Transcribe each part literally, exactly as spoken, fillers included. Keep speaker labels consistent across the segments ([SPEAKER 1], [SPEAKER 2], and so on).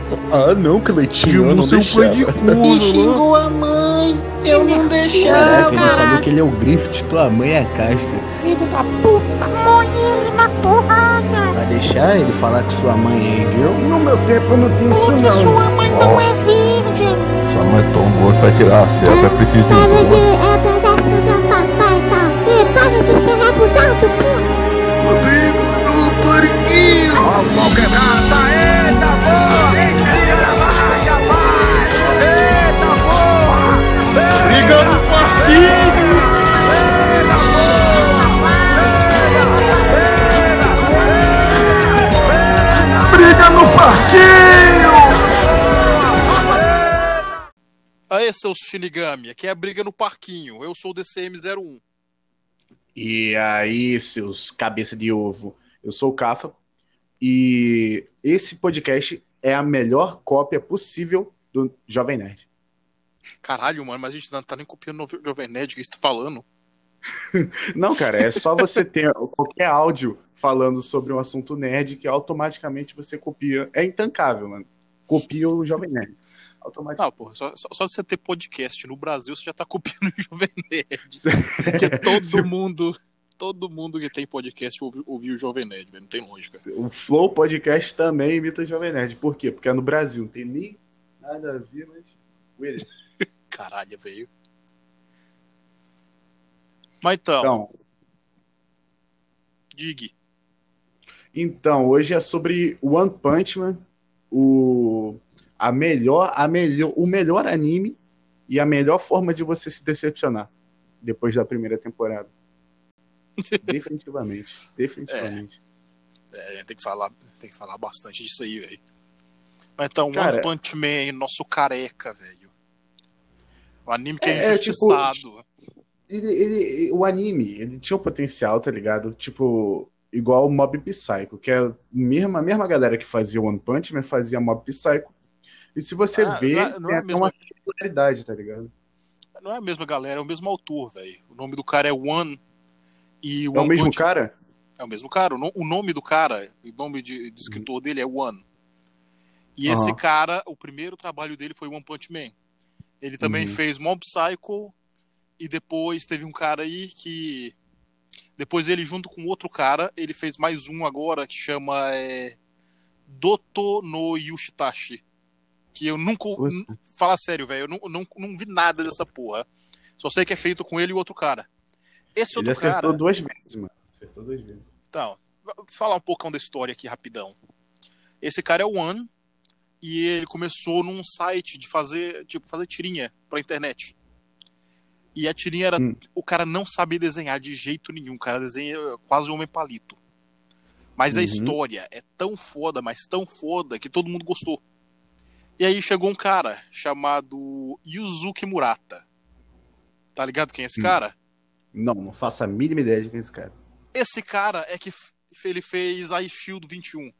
[SPEAKER 1] Ah, não, Cleitinho, eu não
[SPEAKER 2] seu pai de
[SPEAKER 1] deixava.
[SPEAKER 2] corno,
[SPEAKER 3] E xingou a mãe. Eu não deixava.
[SPEAKER 1] Caraca, ele falou que ele é o Griffith, tua mãe é a casca.
[SPEAKER 3] Filho da puta, molhe ele na porrada.
[SPEAKER 1] Vai deixar ele falar que sua mãe é girl?
[SPEAKER 2] No meu tempo não tinha isso
[SPEAKER 3] Porque
[SPEAKER 2] não.
[SPEAKER 3] sua mãe não é
[SPEAKER 4] Nossa.
[SPEAKER 3] virgem.
[SPEAKER 4] Sua mãe é tão gorda pra tirar a selva, é preciso de um
[SPEAKER 5] Sabe que
[SPEAKER 4] gordo.
[SPEAKER 5] é pedaço do meu papai, tá aqui? Para de ser abusado, porra!
[SPEAKER 2] Rodrigo no porquinho. Ó, o pau quebrado, eita porra! Eita vai, rapaz! Eita porra! Briga no porquinho! Eita porra! Briga no parquinho!
[SPEAKER 6] Aê, seus Shinigami, aqui é a briga no parquinho. Eu sou o D C M zero um.
[SPEAKER 1] E aí, seus cabeça de ovo, eu sou o Cafa e esse podcast é a melhor cópia possível do Jovem Nerd.
[SPEAKER 6] Caralho, mano, mas a gente não tá nem copiando o Jovem Nerd, o que você tá falando?
[SPEAKER 1] Não, cara, é só você ter qualquer áudio falando sobre um assunto nerd que automaticamente você copia. É intancável, mano. Copia o Jovem Nerd. Automaticamente.
[SPEAKER 6] Não, porra, só, só, só você ter podcast no Brasil, você já tá copiando o Jovem Nerd. Porque todo mundo, todo mundo que tem podcast ouve, ouve o Jovem Nerd, velho, não tem lógica.
[SPEAKER 1] O Flow Podcast também imita o Jovem Nerd. Por quê? Porque é no Brasil, não tem nem nada a ver, mas... William.
[SPEAKER 6] Caralho, veio. Mas então,
[SPEAKER 1] Então,
[SPEAKER 6] Dig.
[SPEAKER 1] então, hoje é sobre One Punch Man, o, a melhor, a melhor, o melhor anime e a melhor forma de você se decepcionar depois da primeira temporada. Definitivamente, definitivamente.
[SPEAKER 6] É, tem que falar, tem que falar bastante disso aí, velho. Mas então,
[SPEAKER 1] Cara,
[SPEAKER 6] One Punch Man, nosso careca, velho. O anime que é,
[SPEAKER 1] É,
[SPEAKER 6] injustiçado.
[SPEAKER 1] Ele, ele- o anime, ele tinha um potencial, tá ligado? Tipo, igual o Mob Psycho, que é a mesma, a mesma galera que fazia One Punch Man fazia Mob Psycho. E se você
[SPEAKER 6] Ah,
[SPEAKER 1] vê,
[SPEAKER 6] não é- não
[SPEAKER 1] tem
[SPEAKER 6] é
[SPEAKER 1] até
[SPEAKER 6] mesmo-
[SPEAKER 1] uma similaridade, tá ligado?
[SPEAKER 6] Não é a mesma galera, é o mesmo autor, velho. O nome do cara é One. E o
[SPEAKER 1] É o
[SPEAKER 6] One
[SPEAKER 1] mesmo
[SPEAKER 6] Punch-
[SPEAKER 1] cara?
[SPEAKER 6] É o mesmo cara. O, no- o nome do cara, o nome de, de escritor dele é One. E esse
[SPEAKER 1] Aham.
[SPEAKER 6] cara, o primeiro trabalho dele foi One Punch Man. Ele também
[SPEAKER 1] Uhum.
[SPEAKER 6] fez Mob Psycho. E depois teve um cara aí que... Depois ele, junto com outro cara, ele fez mais um agora que chama é, Doto no Yushitashi. Que eu nunca...
[SPEAKER 1] Puta.
[SPEAKER 6] n- Fala sério, velho. Eu não, não, não vi nada dessa porra. Só sei que é feito com ele e outro cara. Esse
[SPEAKER 1] Ele
[SPEAKER 6] outro
[SPEAKER 1] acertou
[SPEAKER 6] cara...
[SPEAKER 1] duas vezes, mano. Acertou duas vezes.
[SPEAKER 6] Então, vou falar um pouquinho da história aqui rapidão. Esse cara é o One e ele começou num site de fazer, tipo, fazer tirinha pra internet. E a tirinha era...
[SPEAKER 1] Hum.
[SPEAKER 6] O cara não sabia desenhar de jeito nenhum. O cara desenha quase um homem palito. Mas a
[SPEAKER 1] Uhum.
[SPEAKER 6] história é tão foda, mas tão foda, que todo mundo gostou. E aí chegou um cara chamado Yuzuki Murata. Tá ligado quem é esse
[SPEAKER 1] Hum.
[SPEAKER 6] cara?
[SPEAKER 1] Não, não faço a mínima ideia de quem é esse cara.
[SPEAKER 6] Esse cara é que f- ele fez a Shield vinte e um.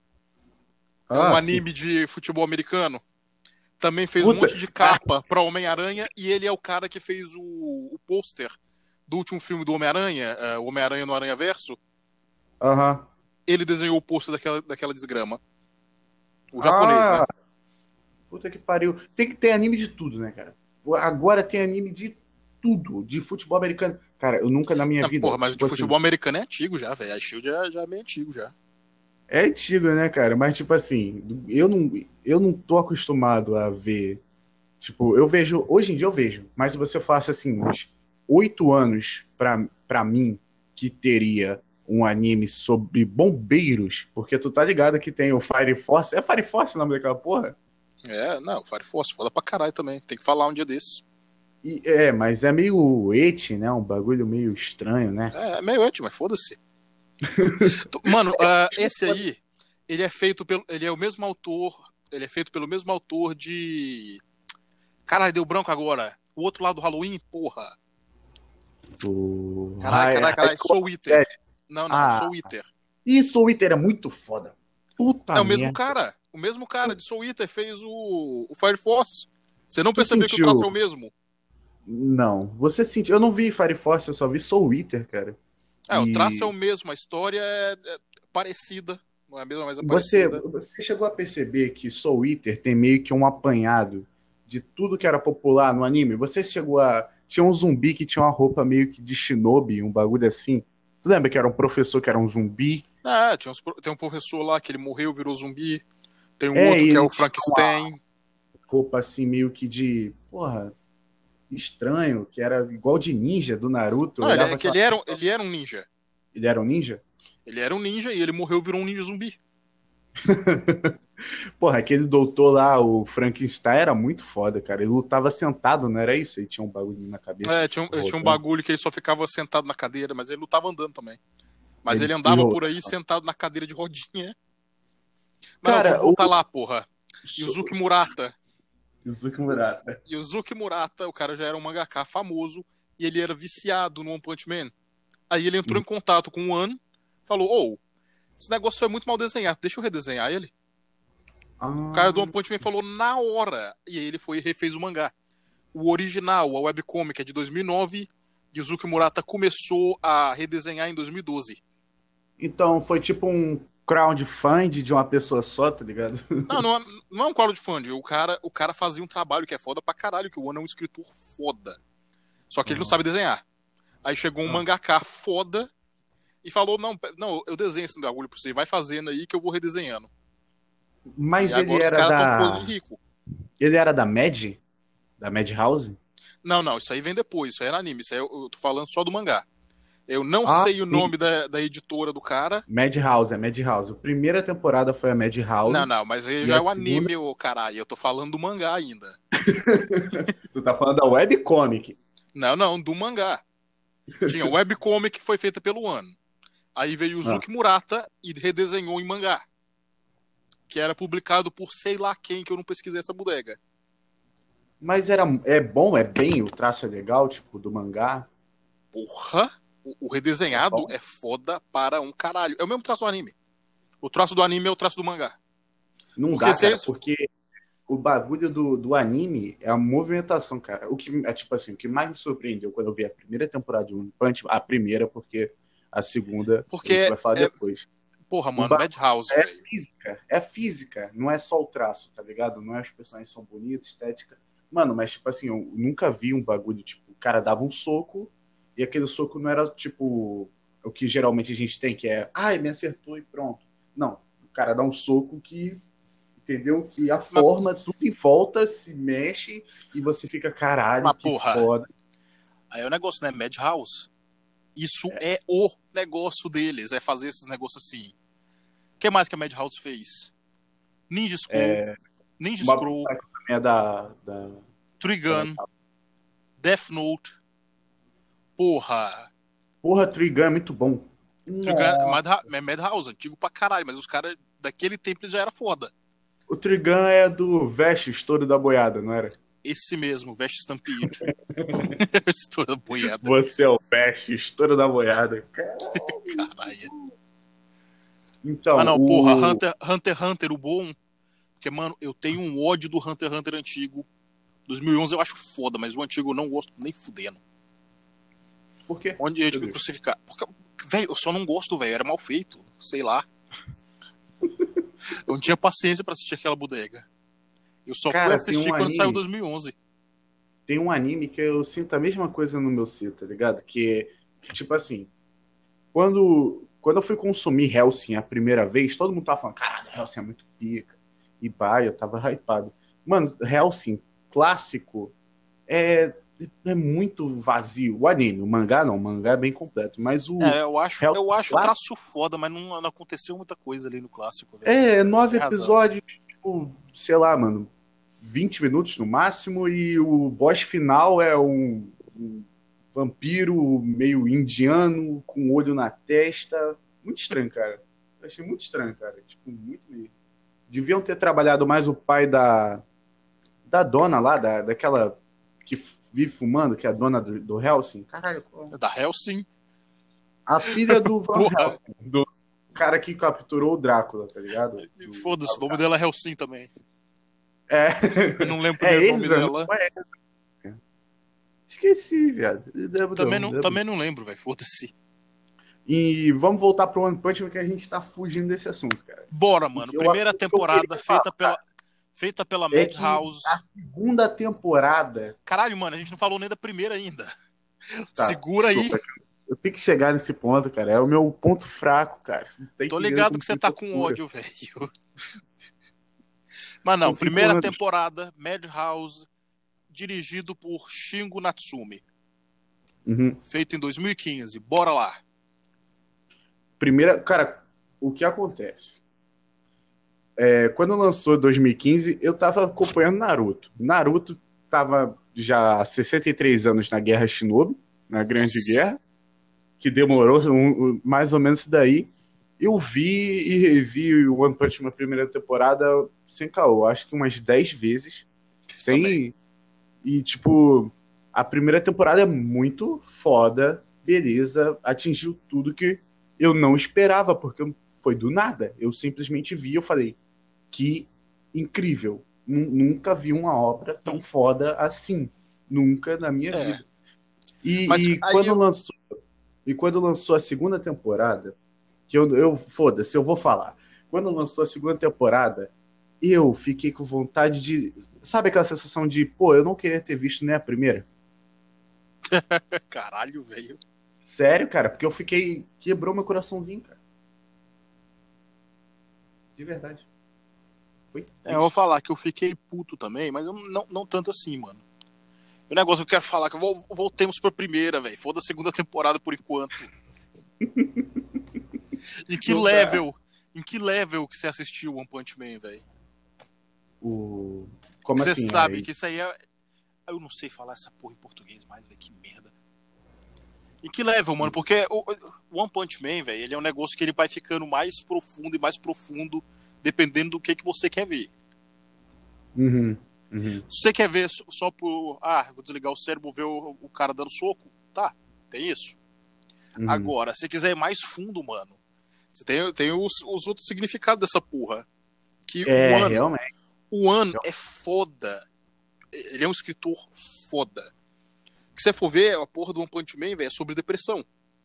[SPEAKER 6] É
[SPEAKER 1] Ah,
[SPEAKER 6] um
[SPEAKER 1] sim.
[SPEAKER 6] anime de futebol americano. Também fez um
[SPEAKER 1] Puta.
[SPEAKER 6] monte de capa pra Homem-Aranha. E ele é o cara que fez o, o pôster do último filme do Homem-Aranha, é, o Homem-Aranha no Aranha-Verso.
[SPEAKER 1] Aham.
[SPEAKER 6] Ele desenhou o pôster daquela, daquela desgrama. O japonês,
[SPEAKER 1] Ah,
[SPEAKER 6] né?
[SPEAKER 1] Puta que pariu. Tem que ter anime de tudo, né, cara? Agora tem anime de tudo. De futebol americano. Cara, eu nunca na minha
[SPEAKER 6] Não,
[SPEAKER 1] vida...
[SPEAKER 6] porra, mas
[SPEAKER 1] tipo
[SPEAKER 6] de
[SPEAKER 1] assim,
[SPEAKER 6] futebol americano é antigo já, velho. A Shield já, já é bem antigo já.
[SPEAKER 1] É antigo, né, cara? Mas, tipo assim, eu não, eu não tô acostumado a ver. Tipo, eu vejo. Hoje em dia eu vejo. Mas se você falasse assim, uns oito anos pra, pra mim, que teria um anime sobre bombeiros, porque tu tá ligado que tem o Fire Force. É Fire Force o nome daquela porra?
[SPEAKER 6] É, não, Fire Force, foda pra caralho também. Tem que falar um dia desse.
[SPEAKER 1] E, é, mas é meio eti, né? Um bagulho meio estranho, né?
[SPEAKER 6] É, é meio ético, mas foda-se. Mano, ah, esse aí, ele é feito pelo. Ele é o mesmo autor. Ele é feito pelo mesmo autor de. Caralho, deu branco agora. O outro lado do Halloween, porra.
[SPEAKER 1] O...
[SPEAKER 6] Caralho, caralho, caralho. Soul Eater. Não, não,
[SPEAKER 1] Ah.
[SPEAKER 6] Soul Eater.
[SPEAKER 1] Isso, o Iter é muito foda. Puta
[SPEAKER 6] É o mesmo
[SPEAKER 1] merda.
[SPEAKER 6] cara. O mesmo cara de Soul Eater fez o, o Fire Force. Você não
[SPEAKER 1] Tu
[SPEAKER 6] percebeu que o
[SPEAKER 1] sentiu?
[SPEAKER 6] traço é o mesmo?
[SPEAKER 1] Não, você sentiu. Eu não vi Fire Force, eu só vi Soul Eater, cara.
[SPEAKER 6] É, o
[SPEAKER 1] E-
[SPEAKER 6] traço é o mesmo, a história é, é parecida. Não é a mesma, mas é
[SPEAKER 1] Você,
[SPEAKER 6] parecida.
[SPEAKER 1] você chegou a perceber que Soul Eater tem meio que um apanhado de tudo que era popular no anime? Você chegou a... Tinha um zumbi que tinha uma roupa meio que de shinobi, um bagulho assim. Tu lembra que era um professor que era um zumbi?
[SPEAKER 6] É, tinha uns, tem um professor lá que ele morreu, virou zumbi. Tem um
[SPEAKER 1] É,
[SPEAKER 6] outro
[SPEAKER 1] e
[SPEAKER 6] que é
[SPEAKER 1] ele
[SPEAKER 6] o
[SPEAKER 1] tinha
[SPEAKER 6] Frankenstein.
[SPEAKER 1] roupa assim meio que de... Porra, estranho, que era igual de ninja do Naruto. Eu
[SPEAKER 6] Não, ele,
[SPEAKER 1] olhava
[SPEAKER 6] é que
[SPEAKER 1] aquela...
[SPEAKER 6] ele era, um- ele era um ninja.
[SPEAKER 1] Ele era um ninja?
[SPEAKER 6] Ele era um ninja e ele morreu, virou um ninja zumbi.
[SPEAKER 1] Porra, aquele doutor lá, o Frankenstein, era muito foda, cara. Ele lutava sentado, não era isso? Ele tinha um bagulho na cabeça.
[SPEAKER 6] É, tinha um,
[SPEAKER 1] tipo,
[SPEAKER 6] tinha um
[SPEAKER 1] rodando.
[SPEAKER 6] bagulho que ele só ficava sentado na cadeira, mas ele não tava andando também. Mas ele,
[SPEAKER 1] Ele
[SPEAKER 6] andava
[SPEAKER 1] tirou.
[SPEAKER 6] por aí sentado na cadeira de rodinha. Mas
[SPEAKER 1] Cara,
[SPEAKER 6] não, vamos voltar
[SPEAKER 1] o-
[SPEAKER 6] lá, porra. Yuzuki Murata.
[SPEAKER 1] Yuzuki Murata.
[SPEAKER 6] Yuzuki Murata, o cara já era um mangaka famoso e ele era viciado no One Punch Man. Aí ele entrou
[SPEAKER 1] Hum.
[SPEAKER 6] em contato com o One, falou, ô, esse negócio é muito mal desenhado, deixa eu redesenhar ele.
[SPEAKER 1] Ah,
[SPEAKER 6] O cara do One Punch Man falou na hora. E aí ele foi e refez o mangá. O original, a webcomic, é de dois mil e nove. Yuzuki Murata começou a redesenhar em dois mil e doze.
[SPEAKER 1] então foi tipo um crowdfunding de uma pessoa só, tá ligado?
[SPEAKER 6] Não, não é, não é um crowdfunding. O cara, o cara fazia um trabalho que é foda pra caralho, que o One é um escritor foda. Só que ele não sabe desenhar. Aí chegou um
[SPEAKER 1] Ah.
[SPEAKER 6] mangaka foda e falou, não, pe- não, eu desenho esse bagulho pra você, vai fazendo aí que eu vou redesenhando.
[SPEAKER 1] Mas
[SPEAKER 6] E
[SPEAKER 1] ele
[SPEAKER 6] agora os
[SPEAKER 1] era
[SPEAKER 6] caras tão
[SPEAKER 1] da.
[SPEAKER 6] todos ricos.
[SPEAKER 1] Ele era da Mad? Da Madhouse?
[SPEAKER 6] Não, não, isso aí vem depois, isso aí era anime, isso aí eu, eu tô falando só do mangá. Eu não
[SPEAKER 1] Ah,
[SPEAKER 6] sei o
[SPEAKER 1] sim.
[SPEAKER 6] nome da, da editora do cara.
[SPEAKER 1] Madhouse, é Madhouse. A primeira temporada foi a Madhouse.
[SPEAKER 6] Não, não, mas aí
[SPEAKER 1] E
[SPEAKER 6] já
[SPEAKER 1] a
[SPEAKER 6] é o
[SPEAKER 1] segunda-
[SPEAKER 6] anime, ô caralho. Eu tô falando do mangá ainda.
[SPEAKER 1] Tu tá falando da webcomic.
[SPEAKER 6] Não, não, do mangá. Tinha o webcomic que foi feita pelo One. Aí veio o Yuzuki Murata e redesenhou em mangá. Que era publicado por sei lá quem, que eu não pesquisei essa bodega.
[SPEAKER 1] Mas era, é bom, é bem, o traço é legal, tipo, do mangá.
[SPEAKER 6] Porra! O, o redesenhado
[SPEAKER 1] Bom.
[SPEAKER 6] é foda para um caralho. É o mesmo traço do anime. O traço do anime é o traço do mangá.
[SPEAKER 1] Não
[SPEAKER 6] Porque
[SPEAKER 1] dá,
[SPEAKER 6] se
[SPEAKER 1] cara,
[SPEAKER 6] eles-
[SPEAKER 1] porque o bagulho do, do anime é a movimentação, cara. O que é tipo assim, o que mais me surpreendeu quando eu vi a primeira temporada de One Punch, a primeira, porque a segunda
[SPEAKER 6] Porque
[SPEAKER 1] a gente vai falar
[SPEAKER 6] é-
[SPEAKER 1] depois.
[SPEAKER 6] Porra, mano,
[SPEAKER 1] ba-
[SPEAKER 6] Madhouse,
[SPEAKER 1] É
[SPEAKER 6] velho.
[SPEAKER 1] física, é física, não é só o traço, tá ligado? Não é as personagens são bonitas, estética. Mano, mas tipo assim, eu nunca vi um bagulho, tipo, o cara dava um soco e aquele soco não era tipo o que geralmente a gente tem, que é, ah, ele me acertou e pronto. Não, o cara dá um soco que, entendeu? Que a forma, tudo em volta se mexe e você fica, caralho,
[SPEAKER 6] Mas,
[SPEAKER 1] que
[SPEAKER 6] porra,
[SPEAKER 1] foda.
[SPEAKER 6] Aí é o negócio, né? Madhouse. Isso é. o negócio deles, é fazer esses negócios assim. O que mais que a Madhouse fez? Ninja Scroll,
[SPEAKER 1] É,
[SPEAKER 6] Ninja
[SPEAKER 1] uma
[SPEAKER 6] Scroll,
[SPEAKER 1] puta que também é da, da...
[SPEAKER 6] Trigun, Death Note. Porra.
[SPEAKER 1] Porra, Trigun é muito bom.
[SPEAKER 6] Trigun
[SPEAKER 1] Nossa.
[SPEAKER 6] é Madhouse, antigo pra caralho, mas os caras daquele tempo eles já era foda.
[SPEAKER 1] O Trigun é do Veste, Estouro da Boiada, não era?
[SPEAKER 6] Esse mesmo, Veste Stampede. Estoura boiada.
[SPEAKER 1] Você é o Veste, Estouro da Boiada.
[SPEAKER 6] Caralho.
[SPEAKER 1] Então,
[SPEAKER 6] Ah, não,
[SPEAKER 1] o...
[SPEAKER 6] porra, Hunter, Hunter x Hunter, o bom. Porque, mano, eu tenho um ódio do Hunter x Hunter antigo. dois mil e onze eu acho foda, mas o antigo eu não gosto nem fudendo.
[SPEAKER 1] Por quê?
[SPEAKER 6] Onde a gente
[SPEAKER 1] Meu
[SPEAKER 6] me
[SPEAKER 1] Deus.
[SPEAKER 6] crucificar. Porque, velho, eu só não gosto, velho. Era mal feito. Sei lá. Eu não tinha paciência pra assistir aquela bodega. Eu só
[SPEAKER 1] Cara,
[SPEAKER 6] fui assistir
[SPEAKER 1] tem um
[SPEAKER 6] quando
[SPEAKER 1] anime-
[SPEAKER 6] saiu dois mil e onze.
[SPEAKER 1] Tem um anime que eu sinto a mesma coisa no meu ser, tá ligado? Que, tipo assim, quando, quando eu fui consumir Hellsing a primeira vez, todo mundo tava falando, caralho, Hellsing é muito pica. E pá, eu tava hypado. Mano, Hellsing, clássico, é, é muito vazio. O anime, o mangá não, o mangá é bem completo. Mas o...
[SPEAKER 6] É, eu acho,
[SPEAKER 1] Hell-
[SPEAKER 6] eu acho o
[SPEAKER 1] clássico?
[SPEAKER 6] traço foda, mas não, não aconteceu muita coisa ali no clássico. velho.
[SPEAKER 1] É,
[SPEAKER 6] Você
[SPEAKER 1] nove
[SPEAKER 6] tem razão.
[SPEAKER 1] episódios, tipo, sei lá, mano, vinte minutos no máximo, e o boss final é um, um vampiro meio indiano, com olho na testa. Muito estranho, cara. Eu achei muito estranho, cara. Tipo, muito meio. Deviam ter trabalhado mais o pai da. Da dona lá, da, daquela que vive fumando, que é a dona do, do Hellsing. Caralho, qual-
[SPEAKER 6] Da Hellsing.
[SPEAKER 1] a filha do Van
[SPEAKER 6] Porra.
[SPEAKER 1] Helsing, do cara que capturou o Drácula, tá ligado? Do-
[SPEAKER 6] Foda-se, o nome dela é Hellsing também.
[SPEAKER 1] É.
[SPEAKER 6] Eu não lembro
[SPEAKER 1] É
[SPEAKER 6] primeiro o nome
[SPEAKER 1] Elsa,
[SPEAKER 6] dela.
[SPEAKER 1] não é? Esqueci, viado. Devo
[SPEAKER 6] Também
[SPEAKER 1] não,
[SPEAKER 6] não,
[SPEAKER 1] devo
[SPEAKER 6] também não lembro, velho. Foda-se.
[SPEAKER 1] E vamos voltar pro One Punch Man, que a gente tá fugindo desse assunto, cara.
[SPEAKER 6] Bora, mano.
[SPEAKER 1] Eu-
[SPEAKER 6] Primeira
[SPEAKER 1] eu
[SPEAKER 6] temporada
[SPEAKER 1] queria
[SPEAKER 6] feita
[SPEAKER 1] falar,
[SPEAKER 6] pela, feita pela
[SPEAKER 1] É que
[SPEAKER 6] Madhouse.
[SPEAKER 1] a segunda temporada...
[SPEAKER 6] Caralho, mano, a gente não falou nem da primeira ainda.
[SPEAKER 1] Tá,
[SPEAKER 6] Segura aí.
[SPEAKER 1] desculpa, cara. Eu tenho que chegar nesse ponto, cara. É o meu ponto fraco, cara. Não tem
[SPEAKER 6] Tô
[SPEAKER 1] que-
[SPEAKER 6] ligado
[SPEAKER 1] eu
[SPEAKER 6] que você
[SPEAKER 1] tenho
[SPEAKER 6] tá com
[SPEAKER 1] loucura.
[SPEAKER 6] ódio, velho. Mas não,
[SPEAKER 1] São cinco
[SPEAKER 6] primeira
[SPEAKER 1] anos.
[SPEAKER 6] temporada, Madhouse, dirigido por Shingo Natsume.
[SPEAKER 1] Uhum.
[SPEAKER 6] Feito em dois mil e quinze. Bora lá.
[SPEAKER 1] Primeira, cara, o que acontece? É, quando lançou em dois mil e quinze, eu tava acompanhando Naruto. Naruto tava já há sessenta e três anos na Guerra Shinobi, na Grande
[SPEAKER 6] Nossa.
[SPEAKER 1] Guerra, que demorou um- um- mais ou menos isso daí. Eu vi e revi o One Punch Man primeira temporada sem caô, acho que umas dez vezes. Sem.
[SPEAKER 6] Também.
[SPEAKER 1] E, tipo, a primeira temporada é muito foda, beleza, atingiu tudo que eu não esperava, porque foi do nada. Eu simplesmente vi e eu falei, que incrível. Nu- Nunca vi uma obra tão foda assim. Nunca na minha
[SPEAKER 6] É.
[SPEAKER 1] vida. E,
[SPEAKER 6] Mas
[SPEAKER 1] e
[SPEAKER 6] aí
[SPEAKER 1] quando
[SPEAKER 6] eu-
[SPEAKER 1] lançou, e quando lançou a segunda temporada, que eu, eu foda-se, eu vou falar. Quando lançou a segunda temporada, eu fiquei com vontade de. Sabe aquela sensação de, pô, eu não queria ter visto nem a primeira?
[SPEAKER 6] Caralho, velho.
[SPEAKER 1] Sério, cara, porque eu fiquei. Quebrou meu coraçãozinho, cara. De verdade. Foi
[SPEAKER 6] É, eu vou falar que eu fiquei puto também, mas eu não, não tanto assim, mano. O negócio que eu quero falar é que vol- voltemos pra primeira, velho. Foda a segunda temporada por enquanto. Em que
[SPEAKER 1] Não dá.
[SPEAKER 6] level? Em que level que você assistiu One Punch Man, velho?
[SPEAKER 1] O... Como
[SPEAKER 6] Você
[SPEAKER 1] assim?
[SPEAKER 6] sabe
[SPEAKER 1] aí?
[SPEAKER 6] que isso aí é. Eu não sei falar essa porra em português mais, velho. Que merda. Em que level, mano? Porque o o One Punch Man, velho, ele é um negócio que ele vai ficando mais profundo e mais profundo dependendo do que, que você quer ver.
[SPEAKER 1] Uhum, uhum.
[SPEAKER 6] Se você quer ver só por. Ah, vou desligar o cérebro, ver o, o cara dando soco. Tá, tem isso.
[SPEAKER 1] Uhum.
[SPEAKER 6] Agora, se você quiser ir mais fundo, mano, você tem, tem os, os outros significados dessa porra. Que
[SPEAKER 1] É,
[SPEAKER 6] o ano,
[SPEAKER 1] realmente.
[SPEAKER 6] o ano é foda. Ele é um escritor foda. Que você for ver, a porra do One Punch Man, velho, é sobre depressão.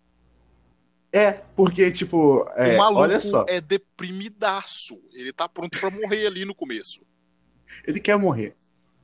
[SPEAKER 1] É, porque, tipo, é,
[SPEAKER 6] o maluco
[SPEAKER 1] olha só,
[SPEAKER 6] é deprimidaço. Ele tá pronto pra morrer ali no começo.
[SPEAKER 1] ele quer morrer.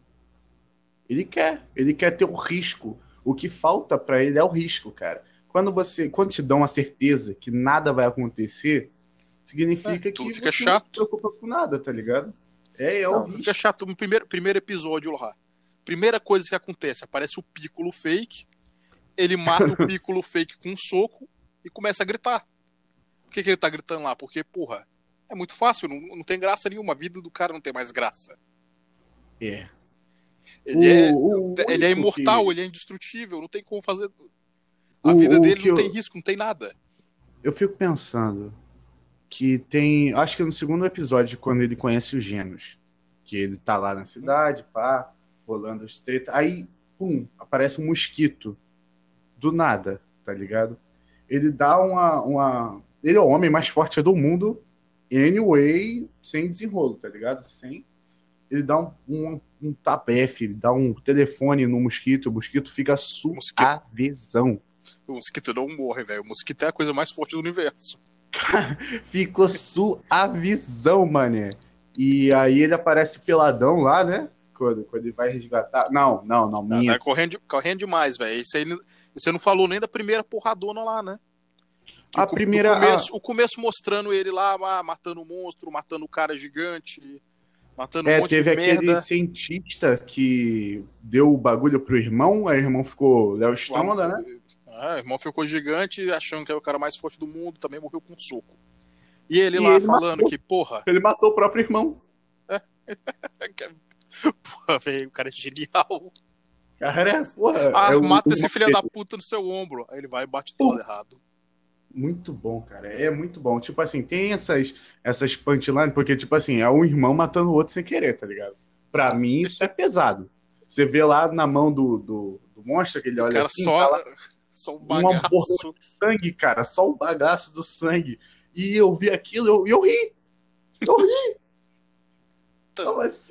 [SPEAKER 1] Ele quer, ele quer ter o risco. O que falta pra ele é o risco, cara. Quando você, quando te dão a certeza que nada vai acontecer, significa
[SPEAKER 6] É, tudo
[SPEAKER 1] que
[SPEAKER 6] fica
[SPEAKER 1] você
[SPEAKER 6] chato.
[SPEAKER 1] não se preocupa com nada, tá ligado? É, é o
[SPEAKER 6] Não,
[SPEAKER 1] risco.
[SPEAKER 6] fica chato. No primeiro, primeiro episódio lá. Primeira coisa que acontece, aparece o Piccolo fake. Ele mata o Piccolo fake com um soco e começa a gritar. Por que, que ele tá gritando lá? Porque, porra, é muito fácil, não, não tem graça nenhuma. A vida do cara não tem mais graça.
[SPEAKER 1] É.
[SPEAKER 6] Ele, é,
[SPEAKER 1] O- o
[SPEAKER 6] ele é
[SPEAKER 1] único
[SPEAKER 6] imortal,
[SPEAKER 1] que-
[SPEAKER 6] ele é indestrutível, não tem como fazer. A
[SPEAKER 1] O-
[SPEAKER 6] vida
[SPEAKER 1] o
[SPEAKER 6] dele
[SPEAKER 1] que
[SPEAKER 6] não
[SPEAKER 1] eu-
[SPEAKER 6] tem risco, não tem nada.
[SPEAKER 1] Eu fico pensando que tem. Acho que no segundo episódio, quando ele conhece os gêmeos, que ele tá lá na cidade, pá, rolando os treta. Aí, pum, aparece um mosquito. Do nada, tá ligado? Ele dá uma. uma... Ele é o homem mais forte do mundo, anyway, sem desenrolo, tá ligado? Sem. Ele dá um, um, um tapefe, ele dá um telefone no mosquito, o mosquito fica suavizão.
[SPEAKER 6] O mosquito não morre, velho. O mosquito é a coisa mais forte do universo.
[SPEAKER 1] Ficou suavizão, mané. E aí ele aparece peladão lá, né? Quando, quando ele vai resgatar. Não, não, não,
[SPEAKER 6] Não,
[SPEAKER 1] minha.
[SPEAKER 6] sai correndo, de- correndo demais, velho. Isso aí não- você não falou nem da primeira porradona lá, né? Que
[SPEAKER 1] A
[SPEAKER 6] o co-
[SPEAKER 1] primeira-
[SPEAKER 6] do começo, o começo mostrando ele lá, ah, matando o monstro, matando o cara gigante, matando um
[SPEAKER 1] É,
[SPEAKER 6] monte
[SPEAKER 1] teve
[SPEAKER 6] de
[SPEAKER 1] aquele
[SPEAKER 6] merda.
[SPEAKER 1] cientista que deu o bagulho pro irmão, aí o irmão ficou Léo Stronda, né?
[SPEAKER 6] Ah, o irmão ficou gigante, achando que era o cara mais forte do mundo, também morreu com um soco. E ele
[SPEAKER 1] E
[SPEAKER 6] lá
[SPEAKER 1] ele
[SPEAKER 6] falando
[SPEAKER 1] matou.
[SPEAKER 6] que, porra,
[SPEAKER 1] Ele matou o próprio irmão.
[SPEAKER 6] porra, velho, o cara é genial.
[SPEAKER 1] Cara, é, porra.
[SPEAKER 6] Ah,
[SPEAKER 1] é o-
[SPEAKER 6] mata
[SPEAKER 1] o
[SPEAKER 6] esse
[SPEAKER 1] irmão
[SPEAKER 6] filho
[SPEAKER 1] dele.
[SPEAKER 6] da puta no seu ombro. Aí ele vai e bate tudo errado.
[SPEAKER 1] Muito bom, cara. É muito bom. Tipo assim, tem essas, essas punchlines, porque, tipo assim, é um irmão matando o outro sem querer, tá ligado? Pra mim, isso é pesado. Você vê lá na mão do, do, do monstro, que ele
[SPEAKER 6] O
[SPEAKER 1] olha
[SPEAKER 6] cara
[SPEAKER 1] assim,
[SPEAKER 6] só,
[SPEAKER 1] tá lá
[SPEAKER 6] só um
[SPEAKER 1] uma
[SPEAKER 6] bagaço.
[SPEAKER 1] borra de sangue, cara. Só o bagaço do sangue. E eu vi aquilo e eu, eu ri. Eu ri. Como assim?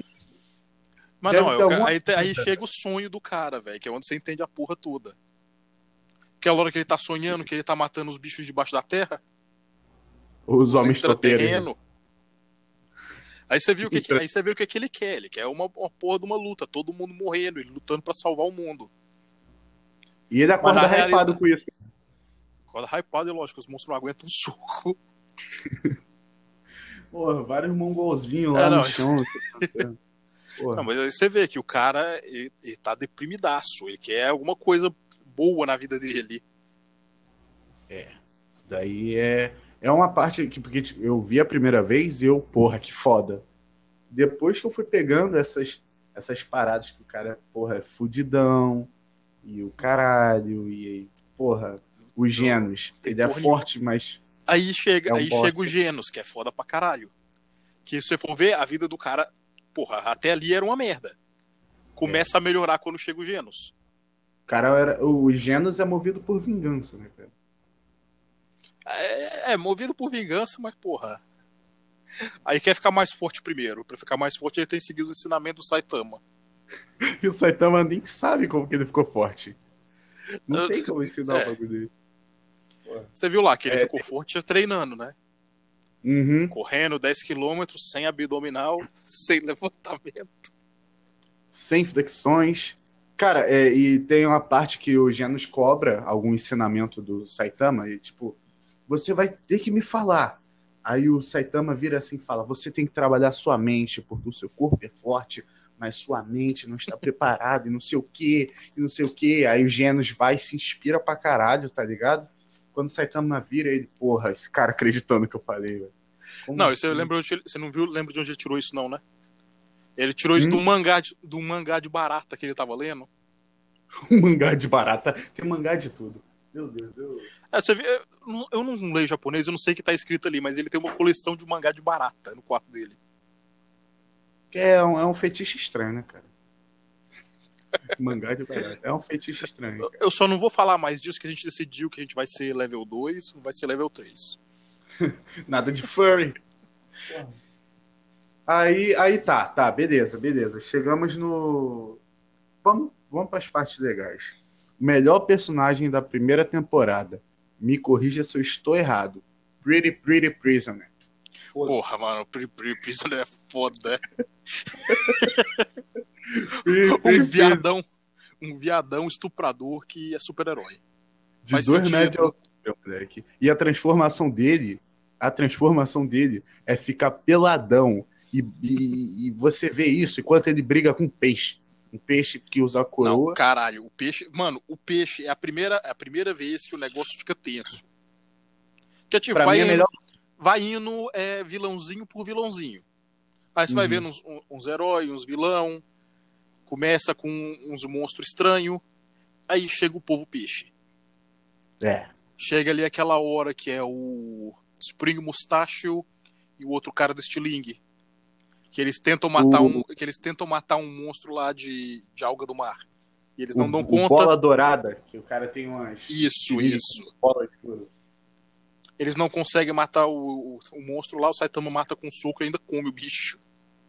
[SPEAKER 6] Mas
[SPEAKER 1] Deve
[SPEAKER 6] não,
[SPEAKER 1] ter
[SPEAKER 6] é o ca-
[SPEAKER 1] alguma
[SPEAKER 6] aí, te- aí
[SPEAKER 1] coisa.
[SPEAKER 6] chega o sonho do cara, velho, que é onde você entende a porra toda. Aquela hora que ele tá sonhando, que ele tá matando os bichos debaixo da terra.
[SPEAKER 1] Os homens topeiros.
[SPEAKER 6] Intraterreno. Aí você viu o que, que, aí você viu o que, que ele quer. Ele quer uma, uma porra de uma luta. Todo mundo morrendo, ele lutando pra salvar o mundo.
[SPEAKER 1] E ele acorda hypado
[SPEAKER 6] realidade...
[SPEAKER 1] com isso.
[SPEAKER 6] Acorda hypado, é lógico, os monstros não aguentam um soco.
[SPEAKER 1] Porra, vários mongolzinhos lá
[SPEAKER 6] é, não,
[SPEAKER 1] no chão.
[SPEAKER 6] Não, mas aí você vê que o cara, ele, ele tá deprimidaço. Ele quer alguma coisa boa na vida dele.
[SPEAKER 1] É, isso daí é... É uma parte que, porque tipo, eu vi a primeira vez e eu, porra, que foda. Depois que eu fui pegando essas, essas paradas que o cara, porra, é fudidão, e o caralho, e, porra, os Genos. Ele é forte, mas...
[SPEAKER 6] Aí chega,
[SPEAKER 1] é um
[SPEAKER 6] aí chega o Genos, que é foda pra caralho. Que se você for ver, a vida do cara, porra, até ali era uma merda. Começa é. a melhorar quando chega o Genos.
[SPEAKER 1] O cara era... O Genos é movido por vingança, né, cara?
[SPEAKER 6] É, é, movido por vingança, mas porra. Aí quer ficar mais forte primeiro. Pra ficar mais forte, ele tem que seguir os ensinamentos do Saitama.
[SPEAKER 1] E o Saitama nem sabe como que ele ficou forte. Não Eu, tem como ensinar é. o bagulho dele.
[SPEAKER 6] Você viu lá que ele é. ficou forte treinando, né?
[SPEAKER 1] Uhum.
[SPEAKER 6] Correndo dez quilômetros, sem abdominal, sem levantamento.
[SPEAKER 1] Sem flexões. Cara, é, e tem uma parte que o Genos cobra algum ensinamento do Saitama e tipo... Você vai ter que me falar. Aí o Saitama vira assim e fala, você tem que trabalhar sua mente, porque o seu corpo é forte, mas sua mente não está preparada, e não sei o quê, e não sei o quê. Aí o Genos vai e se inspira pra caralho, tá ligado? Quando o Saitama vira, ele, porra, esse cara acreditando no que eu falei, velho.
[SPEAKER 6] Não, você, lembra onde, você não viu, lembra de onde ele tirou isso não, né? Ele tirou isso hum? do, mangá de, do mangá de barata que ele tava lendo.
[SPEAKER 1] Um mangá de barata, tem mangá de tudo. Meu Deus, eu...
[SPEAKER 6] É, você vê, eu não leio japonês, eu não sei o que tá escrito ali, mas ele tem uma coleção de mangá de barata no quarto dele.
[SPEAKER 1] É um, é um fetiche estranho, né, cara? Mangá de barata. É um fetiche estranho.
[SPEAKER 6] Eu, eu só não vou falar mais disso, que a gente decidiu que a gente vai ser level dois, não vai ser level três.
[SPEAKER 1] Nada de furry. Aí, aí tá, tá, beleza, beleza. Chegamos no... Vamos, vamos para as partes legais. Melhor personagem da primeira temporada. Me corrija se eu estou errado. Pretty Pretty Prisoner.
[SPEAKER 6] Foda-se. Porra, mano, Pretty Pretty Prisoner é foda. um viadão, um viadão estuprador que é super-herói.
[SPEAKER 1] De Faz dois metros, moleque. E a transformação dele, a transformação dele é ficar peladão. E, e, e você vê isso enquanto ele briga com peixe. Um peixe que usa a coroa.
[SPEAKER 6] Não, caralho, o peixe... Mano, o peixe é a primeira, é a primeira vez que o negócio fica tenso. Que tipo, vai,
[SPEAKER 1] é
[SPEAKER 6] indo,
[SPEAKER 1] melhor...
[SPEAKER 6] vai indo é, vilãozinho por vilãozinho. Aí você uhum. vai vendo uns, uns heróis, uns vilão. Começa com uns monstros estranhos. Aí chega o povo peixe.
[SPEAKER 1] É.
[SPEAKER 6] Chega ali aquela hora que é o Spring Mustachio e o outro cara do Stiling. Que eles tentam matar, o... um, que eles tentam matar um monstro lá de, de alga do mar. E eles não
[SPEAKER 1] o,
[SPEAKER 6] dão conta.
[SPEAKER 1] Bola dourada, que o cara tem umas...
[SPEAKER 6] Isso, isso.
[SPEAKER 1] Bola de tudo.
[SPEAKER 6] Eles não conseguem matar o, o, o monstro lá, o Saitama mata com um soco e ainda come o bicho.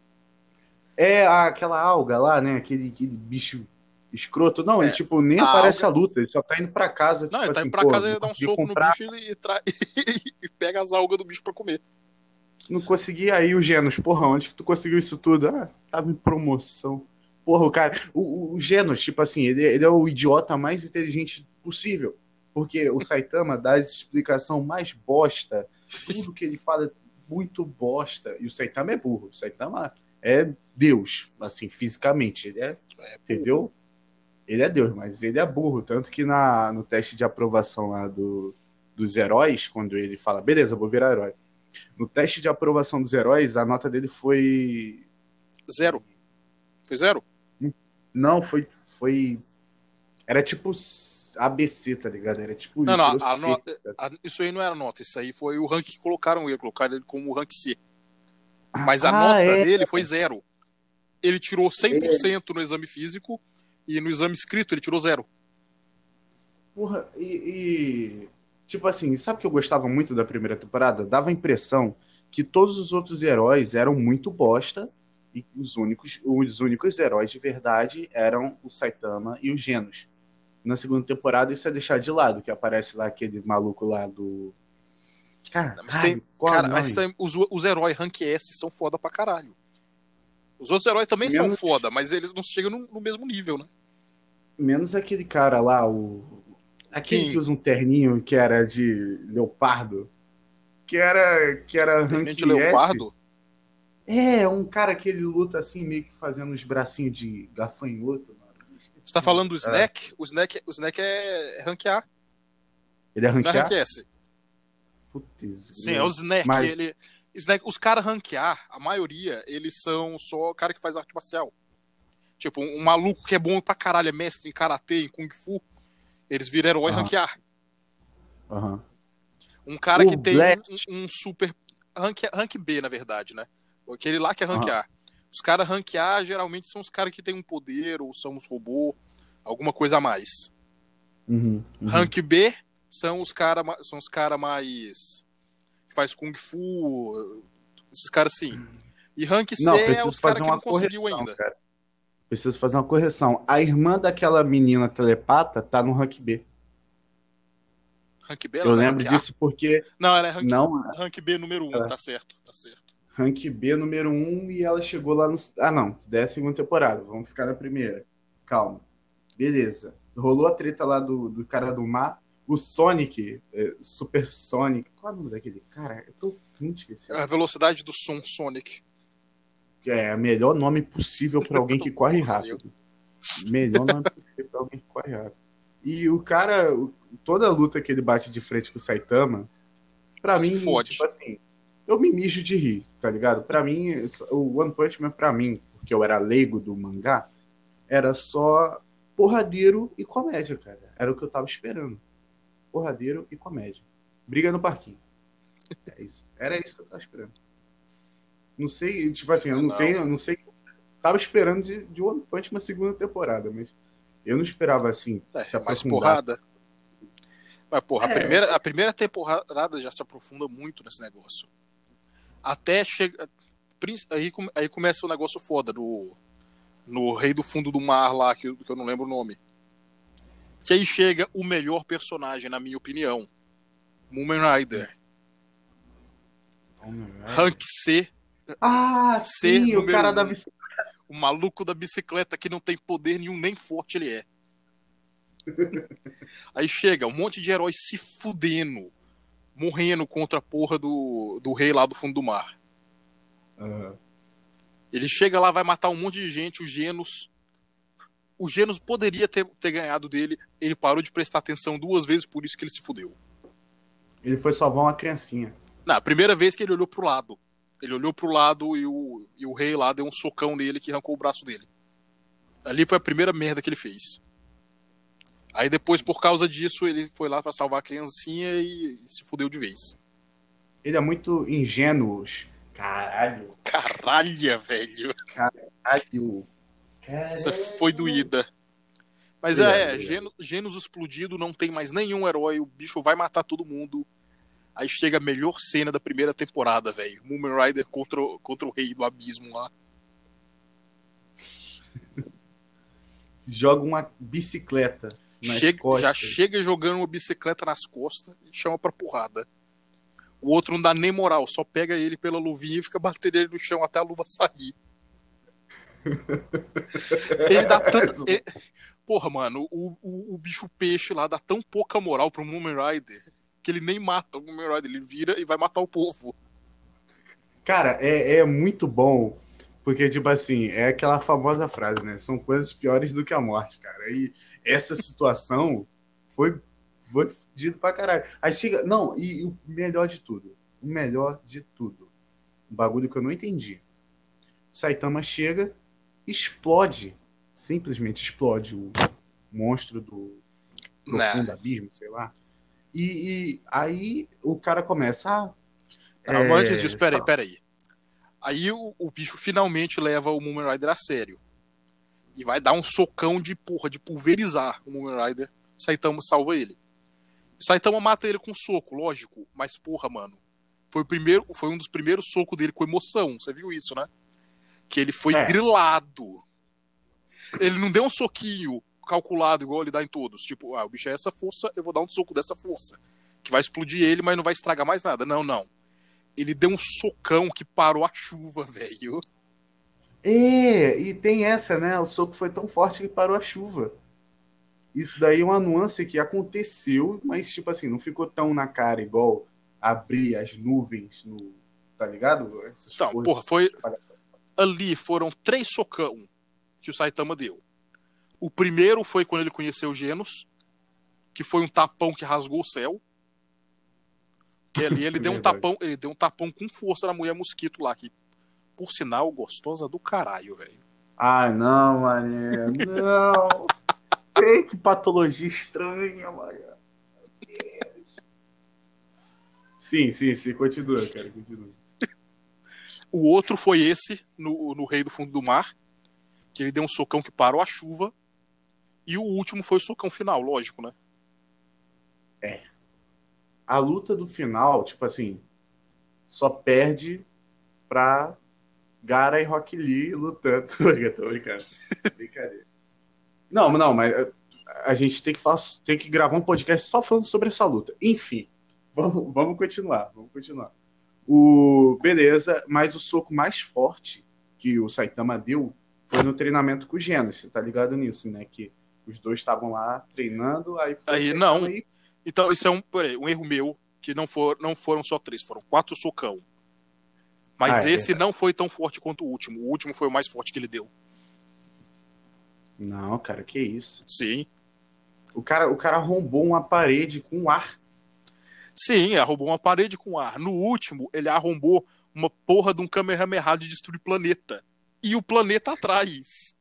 [SPEAKER 1] É aquela alga lá, né? Aquele, aquele bicho escroto. Não,
[SPEAKER 6] é,
[SPEAKER 1] ele tipo, nem a aparece
[SPEAKER 6] alga...
[SPEAKER 1] a luta, ele só tá indo pra casa.
[SPEAKER 6] Não,
[SPEAKER 1] tipo
[SPEAKER 6] ele tá
[SPEAKER 1] assim,
[SPEAKER 6] indo pra
[SPEAKER 1] pô,
[SPEAKER 6] casa e dá um soco
[SPEAKER 1] comprar...
[SPEAKER 6] no bicho e, tra... e pega as algas do bicho pra comer.
[SPEAKER 1] Não consegui aí o Genos. Porra, onde que tu conseguiu isso tudo? Ah, tava em promoção. Porra, o cara... O, o Genos, tipo assim, ele, ele é o idiota mais inteligente possível. Porque o Saitama dá a explicação mais bosta. Tudo que ele fala é muito bosta. E o Saitama é burro. O Saitama é Deus, assim, fisicamente. Ele é... é entendeu? Ele é Deus, mas ele é burro. Tanto que na, no teste de aprovação lá do, dos heróis, quando ele fala, beleza, vou virar herói. No teste de aprovação dos heróis, a nota dele foi...
[SPEAKER 6] Zero. Foi zero?
[SPEAKER 1] Não, foi... foi... Era tipo A B C, tá ligado? Era tipo...
[SPEAKER 6] Não, não, a nota, a, isso aí não era nota. Isso aí foi o rank que colocaram ele. Colocaram ele como rank C. Mas a ah, nota é. dele foi zero. Ele tirou cem por cento é. no exame físico e no exame escrito ele tirou zero.
[SPEAKER 1] Porra, e... e... Tipo assim, sabe o que eu gostava muito da primeira temporada? Dava a impressão que todos os outros heróis eram muito bosta e os únicos, os únicos heróis de verdade eram o Saitama e o Genos. na segunda temporada isso é deixar de lado, que aparece lá aquele maluco lá do... Cara,
[SPEAKER 6] Mas tem,
[SPEAKER 1] qual
[SPEAKER 6] cara,
[SPEAKER 1] o
[SPEAKER 6] mas
[SPEAKER 1] nome?
[SPEAKER 6] tem, os, os heróis Rank S são foda pra caralho. Os outros heróis também
[SPEAKER 1] Menos-
[SPEAKER 6] são foda, mas eles não chegam no, no mesmo nível, né?
[SPEAKER 1] Menos aquele cara lá, o... Aquele
[SPEAKER 6] Quem?
[SPEAKER 1] que usa um terninho que era de leopardo. Que era, que era rank
[SPEAKER 6] Tenente
[SPEAKER 1] S.
[SPEAKER 6] Leopardo.
[SPEAKER 1] É, um cara que ele luta assim, meio que fazendo uns bracinhos de gafanhoto. Mano. Esqueci
[SPEAKER 6] Você tá
[SPEAKER 1] o
[SPEAKER 6] falando do
[SPEAKER 1] nome. É.
[SPEAKER 6] Snack? O Snack, o Snack é Rank A,
[SPEAKER 1] Ele é rank
[SPEAKER 6] não é Rank
[SPEAKER 1] A?
[SPEAKER 6] S.
[SPEAKER 1] Putz,
[SPEAKER 6] Sim, é o Snack.
[SPEAKER 1] Mas-
[SPEAKER 6] Ele, Snack os caras Rank A, a maioria, eles são só cara que faz arte marcial. Tipo, um, um maluco que é bom pra caralho, é mestre em Karatê, em Kung Fu, eles viram herói
[SPEAKER 1] Aham.
[SPEAKER 6] Rank A.
[SPEAKER 1] Aham.
[SPEAKER 6] Um cara
[SPEAKER 1] O
[SPEAKER 6] que tem
[SPEAKER 1] Blast.
[SPEAKER 6] um, um super... Rank, rank B, na verdade, né? Aquele lá que é Rank
[SPEAKER 1] Aham.
[SPEAKER 6] A. Os caras Rank A, geralmente, são os caras que têm um poder, ou são os robôs, alguma coisa a mais.
[SPEAKER 1] Uhum, uhum.
[SPEAKER 6] Rank B são os caras são os cara mais... que faz Kung Fu, esses caras assim. E Rank C
[SPEAKER 1] Não,
[SPEAKER 6] é
[SPEAKER 1] preciso
[SPEAKER 6] os caras
[SPEAKER 1] fazer
[SPEAKER 6] que
[SPEAKER 1] uma
[SPEAKER 6] não conseguiu
[SPEAKER 1] correção,
[SPEAKER 6] ainda.
[SPEAKER 1] cara. Preciso fazer uma correção. A irmã daquela menina telepata tá no rank B.
[SPEAKER 6] Rank B,
[SPEAKER 1] Eu
[SPEAKER 6] ela não é
[SPEAKER 1] lembro
[SPEAKER 6] Rank A?
[SPEAKER 1] disso porque...
[SPEAKER 6] Não, ela é Rank,
[SPEAKER 1] Não,
[SPEAKER 6] rank B número um,
[SPEAKER 1] Ela-
[SPEAKER 6] tá certo, tá certo.
[SPEAKER 1] rank B número um e ela chegou lá no... Ah, não. É a segunda temporada. Vamos ficar na primeira. Calma. Beleza. Rolou a treta lá do, do cara do mar. O Sonic, é, Super Sonic... Qual é o nome daquele cara? Eu tô muito esquecido.
[SPEAKER 6] A velocidade do som Sonic.
[SPEAKER 1] É o melhor nome possível pra alguém que corre rápido. Melhor nome possível pra alguém que corre rápido. E o cara, o- toda a luta que ele bate de frente com o Saitama, pra
[SPEAKER 6] Se
[SPEAKER 1] mim,
[SPEAKER 6] fode.
[SPEAKER 1] tipo assim, eu me mijo de rir, tá ligado? Pra mim, o One Punch Man, pra mim, porque eu era leigo do mangá, era só porradeiro e comédia, cara. Era o que eu tava esperando. Porradeiro e comédia. Briga no parquinho. É isso. Era isso que eu tava esperando. Não sei, tipo assim, eu não,
[SPEAKER 6] Não.
[SPEAKER 1] tenho, eu não sei. Tava esperando de, de One Punch uma segunda temporada, mas eu não esperava assim.
[SPEAKER 6] É,
[SPEAKER 1] se
[SPEAKER 6] mais
[SPEAKER 1] aprofundar.
[SPEAKER 6] porrada. Mas, porra, a,
[SPEAKER 1] É.
[SPEAKER 6] primeira, a primeira temporada já se aprofunda muito nesse negócio. Até chega. prin- Aí, come- aí começa o negócio foda do. No Rei do Fundo do Mar lá, que, eu- que eu não lembro o nome. Que aí chega o melhor personagem, na minha opinião. Moomin Rider. Rank C,
[SPEAKER 1] Ah,
[SPEAKER 6] Ser
[SPEAKER 1] sim, o
[SPEAKER 6] número
[SPEAKER 1] cara
[SPEAKER 6] um.
[SPEAKER 1] da bicicleta.
[SPEAKER 6] o maluco da bicicleta que não tem poder nenhum, nem forte ele é. Aí chega um monte de heróis se fudendo, morrendo contra a porra do, do rei lá do fundo do mar.
[SPEAKER 1] Aham.
[SPEAKER 6] Ele chega lá, vai matar um monte de gente, o Genos. O Genos poderia ter, ter ganhado dele, ele parou de prestar atenção duas vezes, por isso que ele se fudeu.
[SPEAKER 1] Ele foi salvar uma criancinha.
[SPEAKER 6] Na a primeira vez que ele olhou pro lado. Ele olhou pro lado e o, e o rei lá deu um socão nele que arrancou o braço dele. Ali foi a primeira merda que ele fez. Aí depois, por causa disso, ele foi lá pra salvar a criancinha e, e se fudeu de vez.
[SPEAKER 1] Ele é muito ingênuo. Caralho.
[SPEAKER 6] Caralho, velho.
[SPEAKER 1] Caralho.
[SPEAKER 6] Essa foi doída. Mas
[SPEAKER 1] Obrigado,
[SPEAKER 6] é, é
[SPEAKER 1] obrigado.
[SPEAKER 6] Geno- Genos explodido, não tem mais nenhum herói, o bicho vai matar todo mundo. Aí chega a melhor cena da primeira temporada, velho. Moomin Rider contra, o- contra o rei do abismo lá.
[SPEAKER 1] Joga uma bicicleta nas
[SPEAKER 6] Chega,
[SPEAKER 1] costas.
[SPEAKER 6] já chega jogando uma bicicleta nas costas e chama pra porrada. O outro não dá nem moral, só pega ele pela luvinha e fica batendo ele no chão até a luva sair. Ele dá tanta. ele- Porra, mano, o, o, o bicho peixe lá dá tão pouca moral pro Moomin Rider que ele nem mata o Moomin Rider, ele vira e vai matar o povo.
[SPEAKER 1] Cara, é, é muito bom, porque, tipo assim, é aquela famosa frase, né? São coisas piores do que a morte, cara. E essa situação foi, foi fudido pra caralho. Aí chega. Não, e, e o melhor de tudo. O melhor de tudo. Um bagulho que eu não entendi. Saitama chega, explode. Simplesmente explode o monstro do profundo
[SPEAKER 6] Né.
[SPEAKER 1] abismo, sei lá. E, e aí o cara começa a.
[SPEAKER 6] Não,
[SPEAKER 1] é,
[SPEAKER 6] antes disso, peraí,
[SPEAKER 1] só-
[SPEAKER 6] peraí. Aí o, o bicho finalmente leva o Moomin Rider a sério. E vai dar um socão de porra, de pulverizar o Moomin Rider. Saitama salva ele. Saitama mata ele com um soco, lógico. Mas porra, mano. Foi, o primeiro, foi um dos primeiros socos dele com emoção. Você viu isso, né? Que ele foi
[SPEAKER 1] É.
[SPEAKER 6] grilado. Ele não deu um soquinho calculado, igual ele dá em todos. Tipo, ah, o bicho é essa força, eu vou dar um soco dessa força. Que vai explodir ele, mas não vai estragar mais nada. Não, não. Ele deu um socão que parou a chuva, velho.
[SPEAKER 1] É, e tem essa, né? O soco foi tão forte que parou a chuva. Isso daí é uma nuance que aconteceu, mas, tipo assim, não ficou tão na cara igual abrir as nuvens no. Tá ligado? Essas
[SPEAKER 6] Então,
[SPEAKER 1] coisas.
[SPEAKER 6] porra, foi. Ali foram três socão que o Saitama deu. O primeiro foi quando ele conheceu o Genos, que foi um tapão que rasgou o céu. Que ali ele deu um tapão, ele deu um tapão com força na mulher mosquito lá, que, por sinal, gostosa do caralho, velho.
[SPEAKER 1] Ah, não, mané, não. Sei que patologia estranha, mané. Sim, sim, sim, continua, cara, continua.
[SPEAKER 6] O outro foi esse, no, no Rei do Fundo do Mar, que ele deu um socão que parou a chuva. E o último foi o socão final, lógico, né?
[SPEAKER 1] É. A luta do final, tipo assim, só perde pra Gaara e Rock Lee lutando. Tô brincando. Brincadeira. Não, não, mas a gente tem que, falar, tem que gravar um podcast só falando sobre essa luta. Enfim, vamos, vamos continuar, vamos continuar. O, beleza, mas o soco mais forte que o Saitama deu foi no treinamento com o Genos. Você tá ligado nisso, né? Que os dois estavam lá treinando, aí foi
[SPEAKER 6] Aí não. Aí... Então, isso é um, peraí, um erro meu, que não, for, não foram só três, foram quatro socão. Mas ah, é esse verdade. Não foi tão forte quanto o último. O último foi o mais forte que ele deu.
[SPEAKER 1] Não, cara, que isso.
[SPEAKER 6] Sim.
[SPEAKER 1] O cara, o cara arrombou uma parede com ar.
[SPEAKER 6] Sim, arrombou uma parede com ar. No último, ele arrombou uma porra de um Kamehameha de destruir planeta. E o planeta atrás.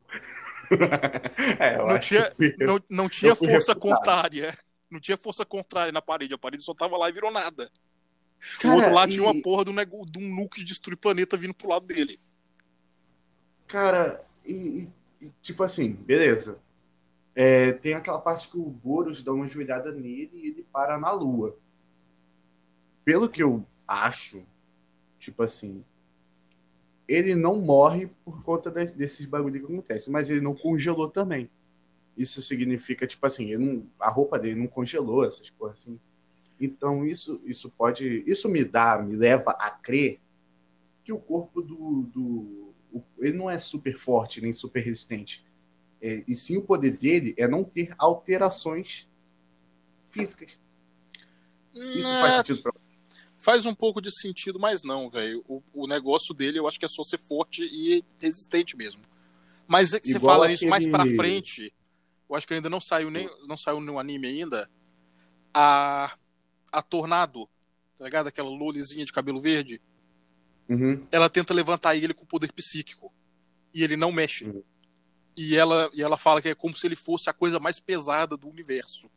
[SPEAKER 6] é, não, tinha, fui, não, não tinha força refutado. contrária. Não tinha força contrária na parede. A parede só tava lá e virou nada. Cara, o outro lá e... tinha uma porra de um, de um núcleo de destruir planeta vindo pro lado dele.
[SPEAKER 1] Cara, e, e tipo assim, beleza. É, tem aquela parte que o Boros dá uma joelhada nele e ele para na lua. Pelo que eu acho, tipo assim, ele não morre por conta de, desses bagulho que acontece, mas ele não congelou também. Isso significa, tipo assim, ele não, a roupa dele não congelou, essas coisas assim. Então isso, isso pode... Isso me dá, me leva a crer que o corpo do... do o, ele não é super forte, nem super resistente. É, e sim o poder dele é não ter alterações físicas. Isso
[SPEAKER 6] é,
[SPEAKER 1] faz sentido pra você?
[SPEAKER 6] Faz um pouco de sentido, mas não, velho. O, o negócio dele eu acho que é só ser forte e resistente mesmo. Mas você Igual fala aquele... isso mais pra frente... Eu acho que ainda não saiu nem não saiu no anime ainda. A, a Tornado, tá ligado? Aquela lolizinha de cabelo verde.
[SPEAKER 1] Uhum.
[SPEAKER 6] Ela tenta levantar ele com poder psíquico. E ele não mexe.
[SPEAKER 1] Uhum.
[SPEAKER 6] E, ela, e ela fala que é como se ele fosse a coisa mais pesada do universo.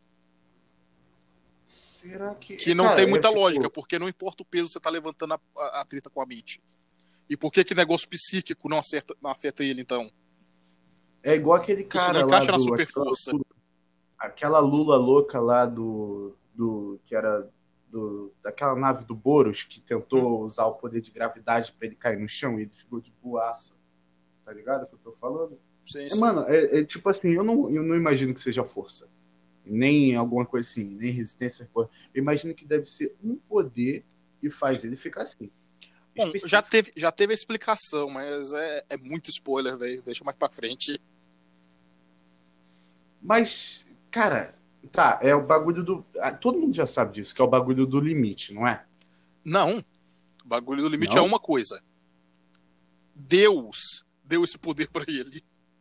[SPEAKER 1] Será que...
[SPEAKER 6] Que não Cara, tem muita é, tipo... lógica, porque não importa o peso, você tá levantando a, a, a treta com a mente. E por que que negócio psíquico não, acerta, não afeta ele, então?
[SPEAKER 1] É igual aquele cara
[SPEAKER 6] Isso não encaixa
[SPEAKER 1] lá
[SPEAKER 6] na
[SPEAKER 1] do,
[SPEAKER 6] super força.
[SPEAKER 1] Aquela lula louca lá do, do que era do, daquela nave do Boros que tentou hum. usar o poder de gravidade para ele cair no chão e ele ficou de boaça. Tá ligado o que eu tô falando?
[SPEAKER 6] Sim,
[SPEAKER 1] é,
[SPEAKER 6] sim.
[SPEAKER 1] Mano, é, é tipo assim, eu não, eu não imagino que seja força. Nem alguma coisa assim, nem resistência. Eu imagino que deve ser um poder que faz ele ficar assim.
[SPEAKER 6] Bom, já teve, já teve a explicação, mas é, é muito spoiler, velho. Deixa mais pra frente.
[SPEAKER 1] Mas, cara, tá, é o bagulho do... Todo mundo já sabe disso, que é o bagulho do limite, não é?
[SPEAKER 6] Não. O bagulho do limite
[SPEAKER 1] não?
[SPEAKER 6] é uma coisa. Deus deu esse poder pra ele.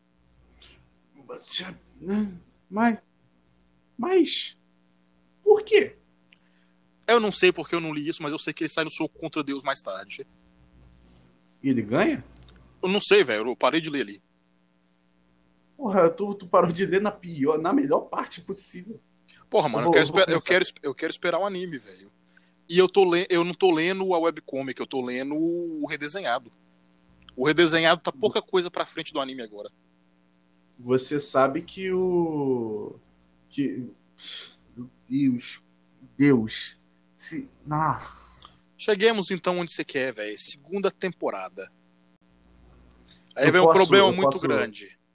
[SPEAKER 1] Mas... Mas... Por quê?
[SPEAKER 6] Eu não sei porque eu não li isso, mas eu sei que ele sai no soco contra Deus mais tarde.
[SPEAKER 1] E ele ganha?
[SPEAKER 6] Eu não sei, velho. Eu parei de ler ali.
[SPEAKER 1] Porra, tu, tu parou de ler na pior, na melhor parte possível.
[SPEAKER 6] Porra, mano, eu, vou, eu, quero, eu, quero, eu quero esperar um anime, velho. E eu, tô le... eu não tô lendo a webcomic, eu tô lendo o redesenhado. O redesenhado tá pouca coisa pra frente do anime agora.
[SPEAKER 1] Você sabe que o... Que... Meu Deus. Deus. Se... Nossa.
[SPEAKER 6] Cheguemos então onde você quer, velho. Segunda temporada. Aí
[SPEAKER 1] eu
[SPEAKER 6] vem um
[SPEAKER 1] posso,
[SPEAKER 6] problema muito
[SPEAKER 1] posso...
[SPEAKER 6] grande.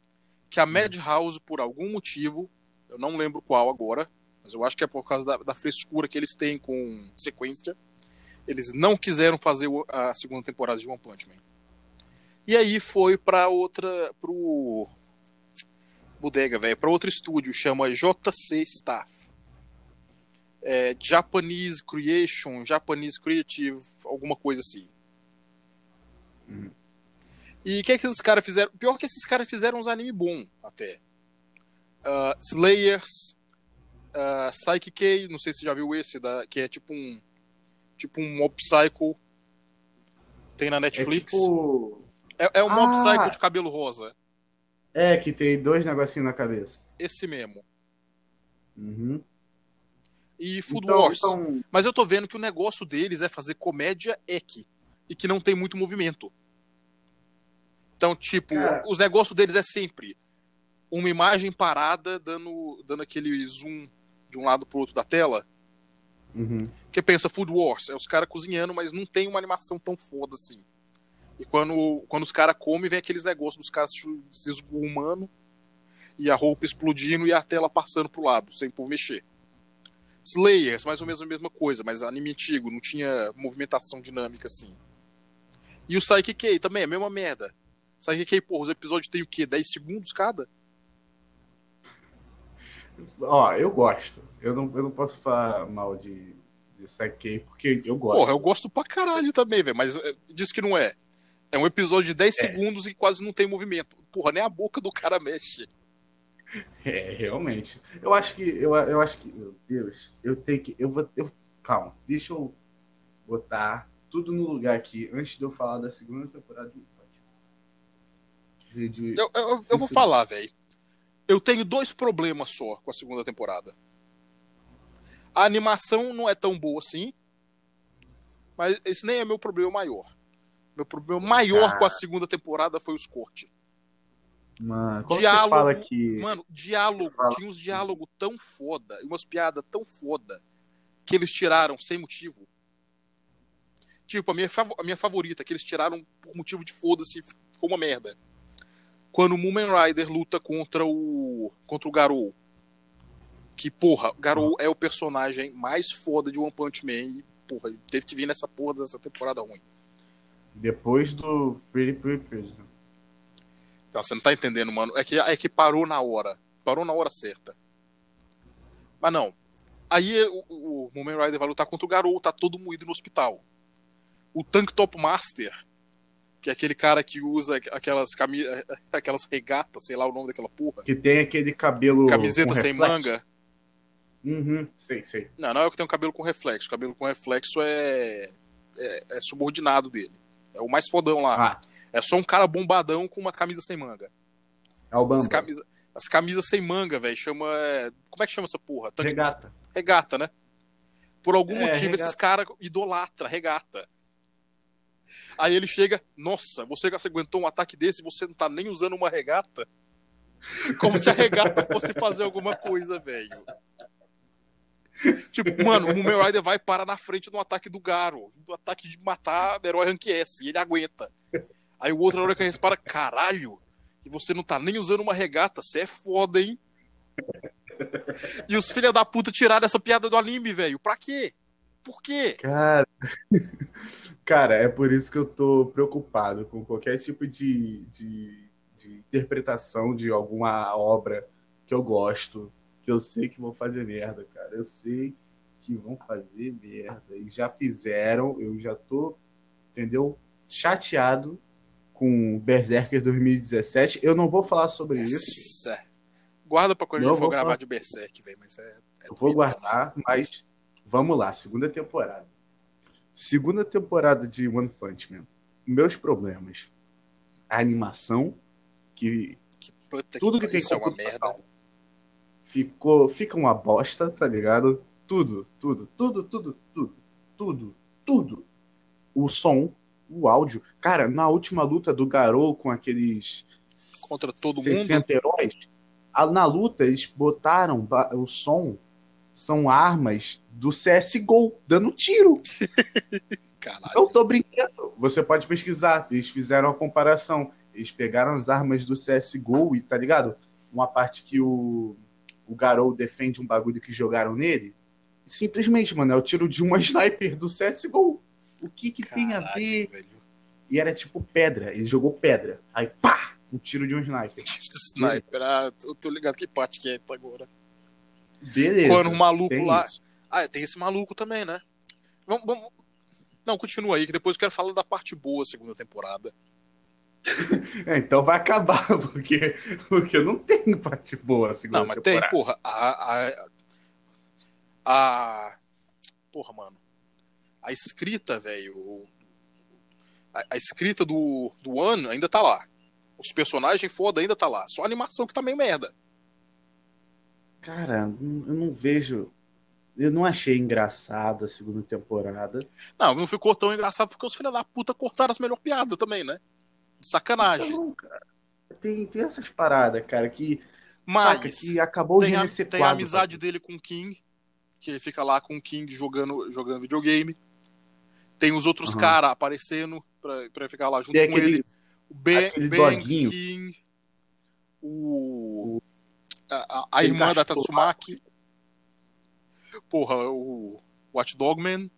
[SPEAKER 6] que a Madhouse, por algum motivo, eu não lembro qual agora, mas eu acho que é por causa da, da frescura que eles têm com sequência, eles não quiseram fazer a segunda temporada de One Punch Man. E aí foi pra outra, pro bodega, velho, pra outro estúdio, chama J C Staff. É, Japanese Creation, Japanese Creative, alguma coisa assim.
[SPEAKER 1] Uhum.
[SPEAKER 6] E o que é que esses caras fizeram? Pior que esses caras fizeram uns anime bom até. Uh, Slayers, uh, Psyche K, não sei se você já viu esse, da, que é tipo um tipo um Mob Psycho. Tem na Netflix.
[SPEAKER 1] É tipo...
[SPEAKER 6] É, é um Mob
[SPEAKER 1] Ah!
[SPEAKER 6] Psycho de cabelo rosa.
[SPEAKER 1] É, que tem dois negocinhos na cabeça.
[SPEAKER 6] Esse mesmo.
[SPEAKER 1] Uhum.
[SPEAKER 6] E Food
[SPEAKER 1] Então-
[SPEAKER 6] Wars.
[SPEAKER 1] então-
[SPEAKER 6] Mas eu tô vendo que o negócio deles é fazer comédia eki. E que não tem muito movimento. Então, tipo,
[SPEAKER 1] Cara.
[SPEAKER 6] os negócios deles é sempre uma imagem parada dando, dando aquele zoom de um lado pro outro da tela.
[SPEAKER 1] Uhum.
[SPEAKER 6] Que pensa Food Wars, é os caras cozinhando, mas não tem uma animação tão foda assim. E quando, quando os caras comem, vem aqueles negócios dos caras se esgumando e a roupa explodindo e a tela passando pro lado, sem por mexer. Slayers, mais ou menos a mesma coisa, mas anime antigo, não tinha movimentação dinâmica assim. E o Psyche K também, é a mesma merda. Psyche K, porra, os episódios tem o quê? dez segundos cada?
[SPEAKER 1] Ó, eu gosto. Eu não, eu não posso falar mal de, de Psyche, porque eu gosto.
[SPEAKER 6] Porra, eu gosto pra caralho também, velho, mas é, diz que não é. É um episódio de dez
[SPEAKER 1] É.
[SPEAKER 6] segundos e quase não tem movimento. Porra, nem a boca do cara mexe.
[SPEAKER 1] É, realmente. Eu acho que. Eu, eu acho que. Meu Deus, eu tenho que. Eu vou. Eu, calma, deixa eu botar tudo no lugar aqui antes de eu falar da segunda temporada de One Punch Man. De- de-
[SPEAKER 6] Eu, eu, eu
[SPEAKER 1] Sim,
[SPEAKER 6] vou
[SPEAKER 1] sim.
[SPEAKER 6] falar, velho. Eu tenho dois problemas só com a segunda temporada. A animação não é tão boa assim, mas esse nem é meu problema maior. Meu problema maior
[SPEAKER 1] Cara.
[SPEAKER 6] com a segunda temporada foi os cortes.
[SPEAKER 1] Mano, como
[SPEAKER 6] Diálogo,
[SPEAKER 1] você fala que.
[SPEAKER 6] Mano, diálogo,
[SPEAKER 1] Fala.
[SPEAKER 6] tinha uns diálogos tão foda, e umas piadas tão foda, que eles tiraram sem motivo. Tipo, a minha, fav- a minha favorita, que eles tiraram por motivo de foda-se, ficou uma merda. Quando o Moomin Rider luta contra o contra o Garou. Que, porra, Garou é o personagem mais foda de One Punch Man e, porra, ele teve que vir nessa porra dessa temporada ruim.
[SPEAKER 1] Depois do Pretty Pretty Prisoner.
[SPEAKER 6] Então, você não tá entendendo, mano. É que, é que parou na hora. Parou na hora certa. Mas não. Aí o, o Moomin Rider vai lutar contra o Garou, tá todo moído no hospital. O Tank Top Master, que é aquele cara que usa aquelas, cami... aquelas regatas, sei lá o nome daquela porra.
[SPEAKER 1] Que tem aquele cabelo.
[SPEAKER 6] Camiseta
[SPEAKER 1] com
[SPEAKER 6] sem
[SPEAKER 1] reflexo.
[SPEAKER 6] manga.
[SPEAKER 1] Uhum, sei, sei.
[SPEAKER 6] Não, não é o que tem um cabelo com reflexo. O cabelo com reflexo é, é, é subordinado dele. É o mais fodão lá.
[SPEAKER 1] Ah,
[SPEAKER 6] É só um cara bombadão com uma camisa sem manga.
[SPEAKER 1] é o
[SPEAKER 6] As,
[SPEAKER 1] Bamba.
[SPEAKER 6] camisa, as camisas sem manga, velho, chama... é, Como é que chama essa porra? Tanque-
[SPEAKER 1] Regata.
[SPEAKER 6] Regata, né? Por algum
[SPEAKER 1] É,
[SPEAKER 6] motivo,
[SPEAKER 1] regata.
[SPEAKER 6] esses caras idolatra regata. Aí ele chega, nossa, você já aguentou um ataque desse e você não tá nem usando uma regata? Como se a regata fosse fazer alguma coisa, velho. Tipo, mano, o Moomin Rider vai parar na frente do ataque do Garo, do ataque de matar herói Rank S, e ele aguenta. Aí o outro, na hora que ele repara, caralho, e você não tá nem usando uma regata, você é foda, hein? E os filha da puta tiraram essa piada do anime, velho. Pra quê? Por quê?
[SPEAKER 1] Cara. Cara, é por isso que eu tô preocupado com qualquer tipo de, de, de interpretação de alguma obra que eu gosto, que eu sei que vão fazer merda, cara. Eu sei que vão fazer merda. E já fizeram, eu já tô, entendeu? Chateado com Berserker dois mil e dezessete. Eu não vou falar sobre isso.
[SPEAKER 6] Nossa. Guarda pra quando a
[SPEAKER 1] Não
[SPEAKER 6] gente for
[SPEAKER 1] vou
[SPEAKER 6] gravar
[SPEAKER 1] falar.
[SPEAKER 6] de Berserk, velho. Mas é. é
[SPEAKER 1] Eu vou
[SPEAKER 6] doido
[SPEAKER 1] guardar, mas vamos lá, segunda temporada. Segunda temporada de One Punch Man. Meus problemas. A animação, que
[SPEAKER 6] também. Puta
[SPEAKER 1] tudo que tem
[SPEAKER 6] isso é uma
[SPEAKER 1] computação
[SPEAKER 6] merda.
[SPEAKER 1] ficou, fica uma bosta, tá ligado? Tudo, tudo, tudo, tudo, tudo, tudo, tudo. O som, o áudio. Cara, na última luta do Garou com aqueles
[SPEAKER 6] Contra todo
[SPEAKER 1] sessenta heróis, a- na luta eles botaram ba- o som, são armas do C S G O, dando tiro.
[SPEAKER 6] Caralho.
[SPEAKER 1] Eu tô brincando. Você pode pesquisar. Eles fizeram a comparação. eles pegaram as armas do C S G O e, tá ligado? Uma parte que o, o Garou defende um bagulho que jogaram nele. Simplesmente, mano, é o tiro de uma sniper do C S G O. O que que
[SPEAKER 6] Caralho,
[SPEAKER 1] tem a ver?
[SPEAKER 6] velho.
[SPEAKER 1] E era tipo pedra. Ele jogou pedra. Aí, pá! Um tiro de um sniper.
[SPEAKER 6] Sniper, ah, eu tô ligado que parte que é agora.
[SPEAKER 1] Beleza.
[SPEAKER 6] Quando um maluco
[SPEAKER 1] tem
[SPEAKER 6] lá.
[SPEAKER 1] isso.
[SPEAKER 6] Ah, tem esse maluco também, né? Vamos, vamos... Não, continua aí, que depois eu quero falar da parte boa da segunda temporada.
[SPEAKER 1] É, então vai acabar, porque, porque não tem parte boa a segunda
[SPEAKER 6] Não, mas
[SPEAKER 1] temporada.
[SPEAKER 6] tem, porra. A, a, a. Porra, mano. A escrita, velho. A, a escrita do, do One ainda tá lá. Os personagens foda ainda tá lá. Só a animação que tá meio merda.
[SPEAKER 1] Cara, eu não vejo. Eu não achei engraçado a segunda temporada.
[SPEAKER 6] Não, não ficou tão engraçado porque os filhos da puta cortaram as melhores piadas também, né? De sacanagem.
[SPEAKER 1] Então, cara, tem, tem essas paradas, cara, que.
[SPEAKER 6] Mas
[SPEAKER 1] saca, que acabou
[SPEAKER 6] tem
[SPEAKER 1] de
[SPEAKER 6] a,
[SPEAKER 1] ser
[SPEAKER 6] tem a amizade dele com o King, que ele fica lá com o King jogando, jogando videogame. Tem os outros
[SPEAKER 1] Uhum.
[SPEAKER 6] caras aparecendo pra, pra ficar lá junto
[SPEAKER 1] Tem
[SPEAKER 6] com
[SPEAKER 1] aquele-
[SPEAKER 6] ele. O Ben,
[SPEAKER 1] aquele
[SPEAKER 6] Ben
[SPEAKER 1] doguinho.
[SPEAKER 6] King, o, a, a- a
[SPEAKER 1] Aquele
[SPEAKER 6] irmã da
[SPEAKER 1] cachorro.
[SPEAKER 6] Tatsumaki, porra, o Watch Dogman.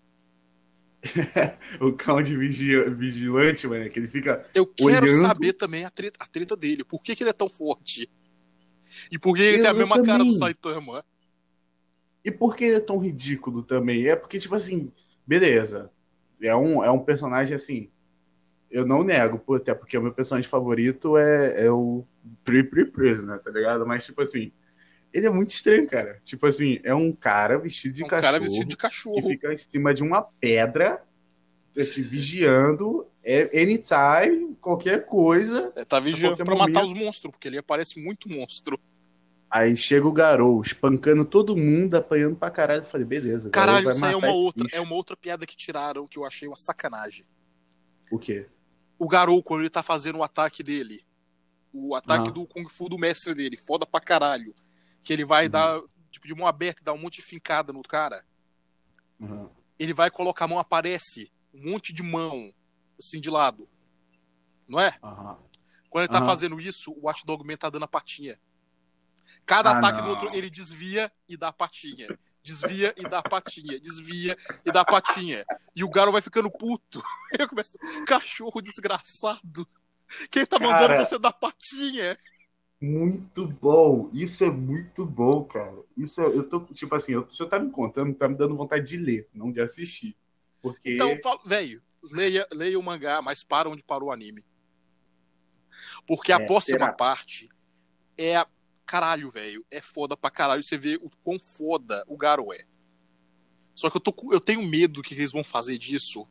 [SPEAKER 1] O cão de vigia- vigilante, mano, que ele fica.
[SPEAKER 6] Eu quero
[SPEAKER 1] Olhando.
[SPEAKER 6] saber também a treta, a treta dele. Por que, que ele é tão forte? E por que ele
[SPEAKER 1] Eu-
[SPEAKER 6] tem a
[SPEAKER 1] eu
[SPEAKER 6] mesma cara
[SPEAKER 1] também.
[SPEAKER 6] do Saitama?
[SPEAKER 1] E por que ele é tão ridículo também? É porque, tipo assim, beleza. É um, é um personagem assim. Eu não nego, pô, até porque o meu personagem favorito é, é o Pri Pri Prisoner, tá ligado? Mas, tipo assim, ele é muito estranho, cara. Tipo assim, é um cara vestido de
[SPEAKER 6] Um
[SPEAKER 1] cachorro
[SPEAKER 6] cara vestido de
[SPEAKER 1] que
[SPEAKER 6] cachorro.
[SPEAKER 1] fica em cima de uma pedra, te vigiando, é, anytime, qualquer coisa.
[SPEAKER 6] É, tá vigiando
[SPEAKER 1] qualquer
[SPEAKER 6] pra matar
[SPEAKER 1] momento.
[SPEAKER 6] os monstros, porque ele aparece muito monstro.
[SPEAKER 1] Aí chega o Garou, espancando todo mundo, apanhando pra caralho. Eu falei, beleza. o Garou
[SPEAKER 6] Caralho,
[SPEAKER 1] vai
[SPEAKER 6] isso aí é
[SPEAKER 1] matar
[SPEAKER 6] uma
[SPEAKER 1] esse
[SPEAKER 6] outra,
[SPEAKER 1] bicho.
[SPEAKER 6] é uma outra piada que tiraram que eu achei uma sacanagem.
[SPEAKER 1] O quê?
[SPEAKER 6] O Garou, quando ele tá fazendo o ataque dele, o ataque
[SPEAKER 1] Ah.
[SPEAKER 6] do Kung Fu do mestre dele, foda pra caralho, que ele vai
[SPEAKER 1] Uhum.
[SPEAKER 6] dar, tipo, de mão aberta e dar um monte de fincada no cara,
[SPEAKER 1] Uhum.
[SPEAKER 6] ele vai colocar a mão, aparece um monte de mão, assim, de lado. Não é?
[SPEAKER 1] Aham.
[SPEAKER 6] Quando ele tá
[SPEAKER 1] Aham.
[SPEAKER 6] fazendo isso, o Watch Dogman tá dando a patinha. Cada
[SPEAKER 1] Ah,
[SPEAKER 6] ataque
[SPEAKER 1] não.
[SPEAKER 6] do outro, ele desvia e dá a patinha. Desvia e dá a patinha. Desvia e dá a patinha. E o Garo vai ficando puto. Ele começa, cachorro desgraçado. Quem tá mandando
[SPEAKER 1] Cara.
[SPEAKER 6] você dar patinha?
[SPEAKER 1] Muito bom. Isso é muito bom, cara. Isso é, eu tô, tipo assim, eu, se eu tá me contando, tá me dando vontade de ler, não de assistir. Porque.
[SPEAKER 6] Então, fala, velho, leia, leia o mangá, mas para onde parou o anime. Porque a
[SPEAKER 1] É,
[SPEAKER 6] próxima
[SPEAKER 1] será?
[SPEAKER 6] parte é a... Caralho, velho. É foda pra caralho. Você vê o quão foda o Garo é. Só que eu, tô, com- eu tenho medo que eles vão fazer disso.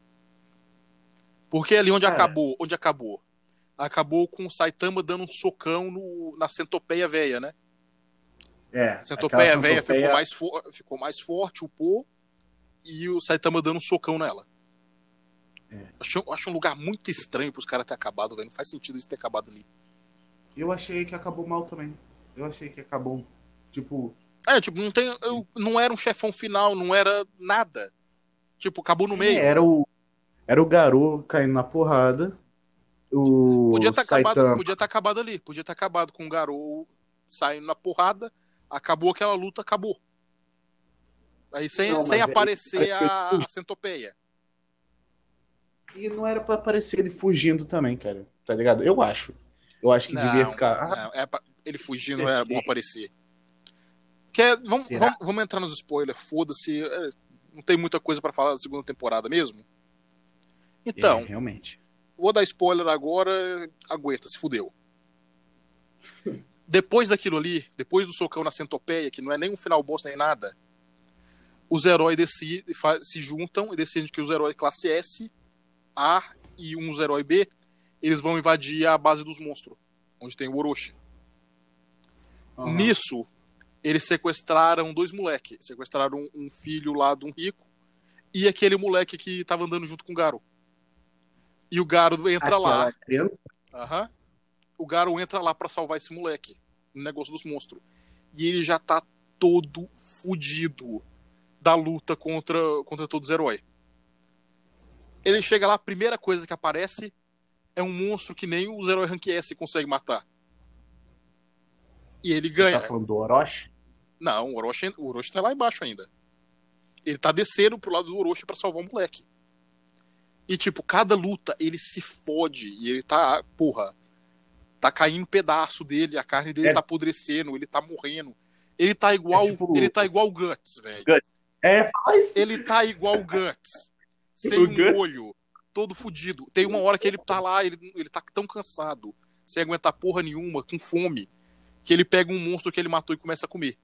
[SPEAKER 6] Porque ali onde
[SPEAKER 1] Cara.
[SPEAKER 6] acabou, onde acabou? Acabou com o Saitama dando um socão no, na centopeia velha, né?
[SPEAKER 1] É,
[SPEAKER 6] A centopeia
[SPEAKER 1] aquela
[SPEAKER 6] velha
[SPEAKER 1] centopeia-
[SPEAKER 6] ficou mais, fo- ficou mais forte, o Po, e o Saitama dando um socão nela.
[SPEAKER 1] É.
[SPEAKER 6] Acho, acho um lugar muito estranho pros caras terem acabado, velho. Não faz sentido isso ter acabado ali.
[SPEAKER 1] Eu achei que acabou mal também. Eu achei que acabou, tipo.
[SPEAKER 6] É, tipo, não tem. Eu, não era um chefão final, não era nada. Tipo, acabou no meio.
[SPEAKER 1] É, era o. Era o Garou caindo na porrada. O
[SPEAKER 6] Podia ter acabado,
[SPEAKER 1] Saitama.
[SPEAKER 6] podia ter acabado ali. Podia ter acabado com o Garou saindo na porrada. Acabou aquela luta, acabou. Aí sem,
[SPEAKER 1] Não, mas
[SPEAKER 6] sem
[SPEAKER 1] é-
[SPEAKER 6] aparecer
[SPEAKER 1] é-
[SPEAKER 6] a, a centopeia.
[SPEAKER 1] E não era pra aparecer ele fugindo também, cara. Tá ligado? Eu acho. Eu acho que devia ficar. Ah,
[SPEAKER 6] não, é pra- ele fugindo
[SPEAKER 1] Deixei.
[SPEAKER 6] é bom aparecer. Quer, vamos,
[SPEAKER 1] Será?
[SPEAKER 6] vamos, vamos entrar nos spoilers, foda-se. é, não tem muita coisa pra falar da segunda temporada mesmo. Então,
[SPEAKER 1] é, realmente.
[SPEAKER 6] vou dar spoiler agora, aguenta, se fudeu. Depois daquilo ali, depois do socão na centopeia, que não é nem um final boss nem nada, os heróis decidem, fa- se juntam e decidem que os heróis classe S, A e uns heróis B, eles vão invadir a base dos monstros, onde tem o Orochi.
[SPEAKER 1] Aham.
[SPEAKER 6] Nisso, eles sequestraram dois moleques. Sequestraram um, um filho lá de um rico e aquele moleque que tava andando junto com o Garo. E o Garo entra lá.
[SPEAKER 1] Aquela criança.
[SPEAKER 6] Aham. O Garo entra lá pra salvar esse moleque no negócio dos monstros. E ele já tá todo fudido da luta contra, contra todos os heróis. Ele chega lá, a primeira coisa que aparece é um monstro que nem os heróis Rank S conseguem matar. E ele
[SPEAKER 1] Você
[SPEAKER 6] ganha.
[SPEAKER 1] tá falando do Orochi?
[SPEAKER 6] Não, o Orochi, o Orochi tá lá embaixo ainda. Ele tá descendo pro lado do Orochi pra salvar o moleque. E, tipo, cada luta ele se fode. E ele tá, porra, tá caindo pedaço dele, a carne dele
[SPEAKER 1] É.
[SPEAKER 6] tá apodrecendo, ele tá morrendo. Ele tá igual,
[SPEAKER 1] É tipo-
[SPEAKER 6] ele tá igual o Guts, velho.
[SPEAKER 1] É, fala isso.
[SPEAKER 6] Ele tá igual o Guts. Sem
[SPEAKER 1] O
[SPEAKER 6] um
[SPEAKER 1] Guts?
[SPEAKER 6] olho, todo fudido. Tem uma hora que ele tá lá, ele, ele tá tão cansado, sem aguentar porra nenhuma, com fome, que ele pega um monstro que ele matou e começa a comer.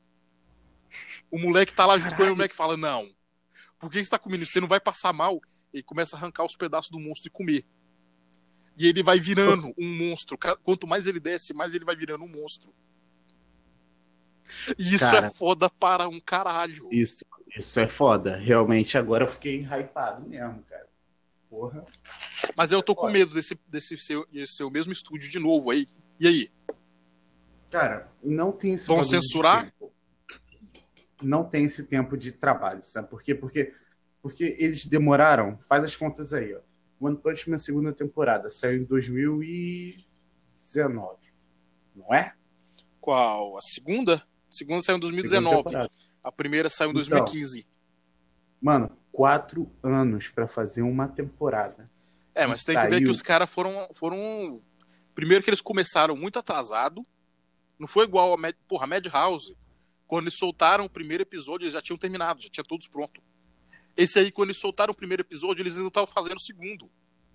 [SPEAKER 6] O moleque tá lá junto com ele, o moleque fala, não, por que você tá comendo isso? Você não vai passar mal? Ele começa a arrancar os pedaços do monstro e comer. E ele vai virando um monstro. Quanto mais ele desce, mais ele vai virando um monstro. E isso
[SPEAKER 1] Cara,
[SPEAKER 6] é foda para um caralho.
[SPEAKER 1] Isso, isso é foda. Realmente, agora eu fiquei hypado mesmo, cara. Porra.
[SPEAKER 6] Mas eu tô com medo desse, desse, seu, desse seu mesmo estúdio de novo aí. E aí?
[SPEAKER 1] Cara, não tem esse
[SPEAKER 6] Vão
[SPEAKER 1] bagulho de
[SPEAKER 6] censurar?
[SPEAKER 1] tempo. Não tem esse tempo de trabalho, sabe por quê? Porque, porque eles demoraram, faz as contas aí, ó. One Punch Man segunda temporada saiu em dois mil e dezenove, não é?
[SPEAKER 6] Qual? A segunda? A segunda saiu em dois mil e
[SPEAKER 1] Segunda
[SPEAKER 6] dezenove.
[SPEAKER 1] temporada.
[SPEAKER 6] A primeira saiu em
[SPEAKER 1] Então.
[SPEAKER 6] dois mil e quinze.
[SPEAKER 1] Mano, quatro anos pra fazer uma temporada.
[SPEAKER 6] É, mas
[SPEAKER 1] E
[SPEAKER 6] tem que ver
[SPEAKER 1] saiu-
[SPEAKER 6] que os caras foram, foram... Primeiro que eles começaram muito atrasado. Não foi igual a Mad... Porra, a Madhouse. Quando eles soltaram o primeiro episódio, eles já tinham terminado, já tinha todos pronto. Esse aí, quando eles soltaram o primeiro episódio, eles ainda estavam fazendo o segundo.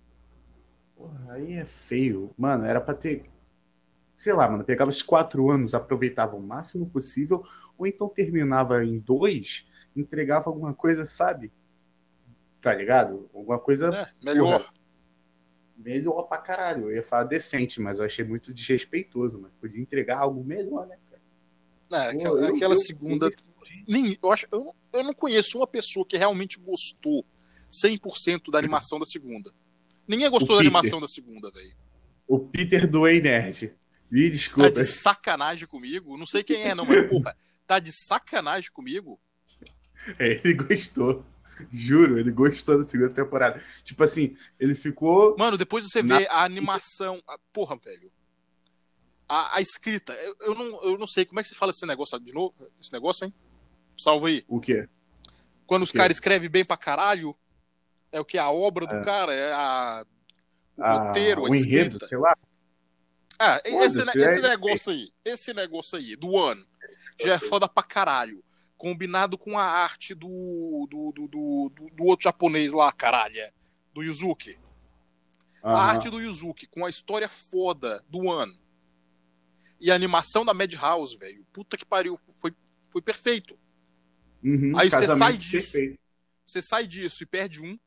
[SPEAKER 1] Porra, aí é feio. Mano, era pra ter... Sei lá, mano, pegava os quatro anos, aproveitava o máximo possível, ou então terminava em dois, entregava alguma coisa, sabe? Tá ligado? Alguma coisa
[SPEAKER 6] É, melhor.
[SPEAKER 1] porra, melhor pra caralho. Eu ia falar decente, mas eu achei muito desrespeitoso, mas podia entregar algo melhor, né, cara?
[SPEAKER 6] É,
[SPEAKER 1] Pô,
[SPEAKER 6] aquela,
[SPEAKER 1] eu-
[SPEAKER 6] aquela
[SPEAKER 1] eu-
[SPEAKER 6] segunda... Nem, eu, acho, eu, eu não conheço uma pessoa que realmente gostou cem por cento da animação da segunda. Ninguém gostou
[SPEAKER 1] O
[SPEAKER 6] da
[SPEAKER 1] Peter.
[SPEAKER 6] animação da segunda, velho.
[SPEAKER 1] O Peter do Ei Nerd. Me
[SPEAKER 6] Tá
[SPEAKER 1] desculpa.
[SPEAKER 6] de sacanagem comigo? Não sei quem é, não, mas porra, tá de sacanagem comigo?
[SPEAKER 1] É, ele gostou. Juro, ele gostou da segunda temporada. Tipo assim, ele ficou.
[SPEAKER 6] Mano, depois você
[SPEAKER 1] Na-
[SPEAKER 6] vê a animação. A, porra, velho. A, a escrita. Eu, eu, não, eu não sei como é que se fala esse negócio de novo. Esse negócio, hein? Salva aí.
[SPEAKER 1] O quê?
[SPEAKER 6] Quando os
[SPEAKER 1] quê?
[SPEAKER 6] caras escrevem bem pra caralho, é o que? A obra do
[SPEAKER 1] É.
[SPEAKER 6] cara? É a. O
[SPEAKER 1] Ah,
[SPEAKER 6] roteiro, a
[SPEAKER 1] o enredo,
[SPEAKER 6] escrita.
[SPEAKER 1] sei lá.
[SPEAKER 6] Ah, esse,
[SPEAKER 1] Foda-se,
[SPEAKER 6] esse
[SPEAKER 1] é-
[SPEAKER 6] negócio aí. Esse negócio aí, do One. Já é foda pra caralho. Combinado com a arte do. Do, do, do, do- do outro japonês lá, caralho. Do Yuzuki. A
[SPEAKER 1] Aham.
[SPEAKER 6] arte do Yuzuki, com a história foda do One. E a animação da Madhouse, velho. Puta que pariu. Foi, foi perfeito.
[SPEAKER 1] Uhum,
[SPEAKER 6] Aí você
[SPEAKER 1] casamento
[SPEAKER 6] sai disso.
[SPEAKER 1] perfeito.
[SPEAKER 6] Você sai disso e perde um.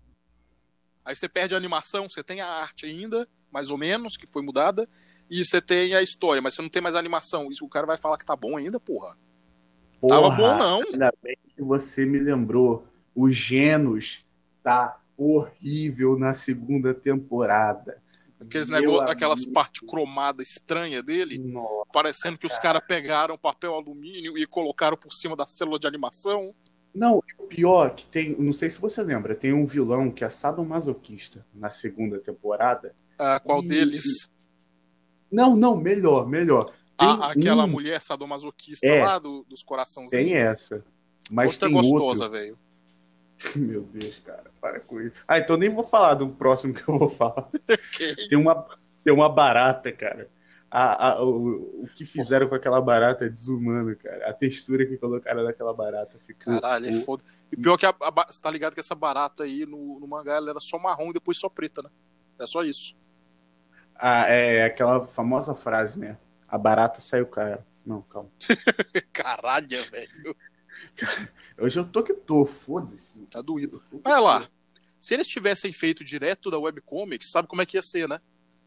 [SPEAKER 6] Aí você perde a animação, você tem a arte ainda, mais ou menos, que foi mudada. E você tem a história, mas você não tem mais a animação. Isso o cara vai falar que tá bom ainda, porra. Tava
[SPEAKER 1] Porra,
[SPEAKER 6] bom, não.
[SPEAKER 1] Ainda bem que você me lembrou. O Genos tá horrível na segunda temporada.
[SPEAKER 6] Aqueles
[SPEAKER 1] Meu
[SPEAKER 6] negócio, aquelas
[SPEAKER 1] amigo.
[SPEAKER 6] partes cromadas estranhas dele,
[SPEAKER 1] Nossa,
[SPEAKER 6] parecendo que os caras pegaram papel alumínio e colocaram por cima da célula de animação.
[SPEAKER 1] não, o pior que tem, não sei se você lembra, tem um vilão que é sadomasoquista na segunda temporada.
[SPEAKER 6] Ah, qual
[SPEAKER 1] Ih,
[SPEAKER 6] deles?
[SPEAKER 1] Não, não, melhor, melhor. Tem
[SPEAKER 6] Ah, aquela
[SPEAKER 1] um-
[SPEAKER 6] mulher sadomasoquista
[SPEAKER 1] É.
[SPEAKER 6] lá do- dos coraçãozinhos.
[SPEAKER 1] Tem essa. Mas
[SPEAKER 6] Outra
[SPEAKER 1] tem
[SPEAKER 6] gostosa,
[SPEAKER 1] outro.
[SPEAKER 6] velho.
[SPEAKER 1] Meu Deus, cara, para com isso. Ah, então nem vou falar do próximo que eu vou falar. Tem uma, tem uma barata, cara. A, a- o, o que fizeram com aquela barata é desumano, cara. A textura que colocaram naquela barata ficou.
[SPEAKER 6] Caralho, é foda. E pior que a, a, ba- você tá ligado que essa barata aí no, no mangá ela era só marrom e depois só preta, né? É só isso.
[SPEAKER 1] Ah, é aquela famosa frase, né? A barata saiu cara. Não, calma.
[SPEAKER 6] Caralho, velho.
[SPEAKER 1] Hoje eu tô que tô, foda-se.
[SPEAKER 6] Tá doído.
[SPEAKER 1] Eu tô que
[SPEAKER 6] Olha lá.
[SPEAKER 1] tô.
[SPEAKER 6] Se eles tivessem feito direto da webcomic, sabe como é que ia ser, né?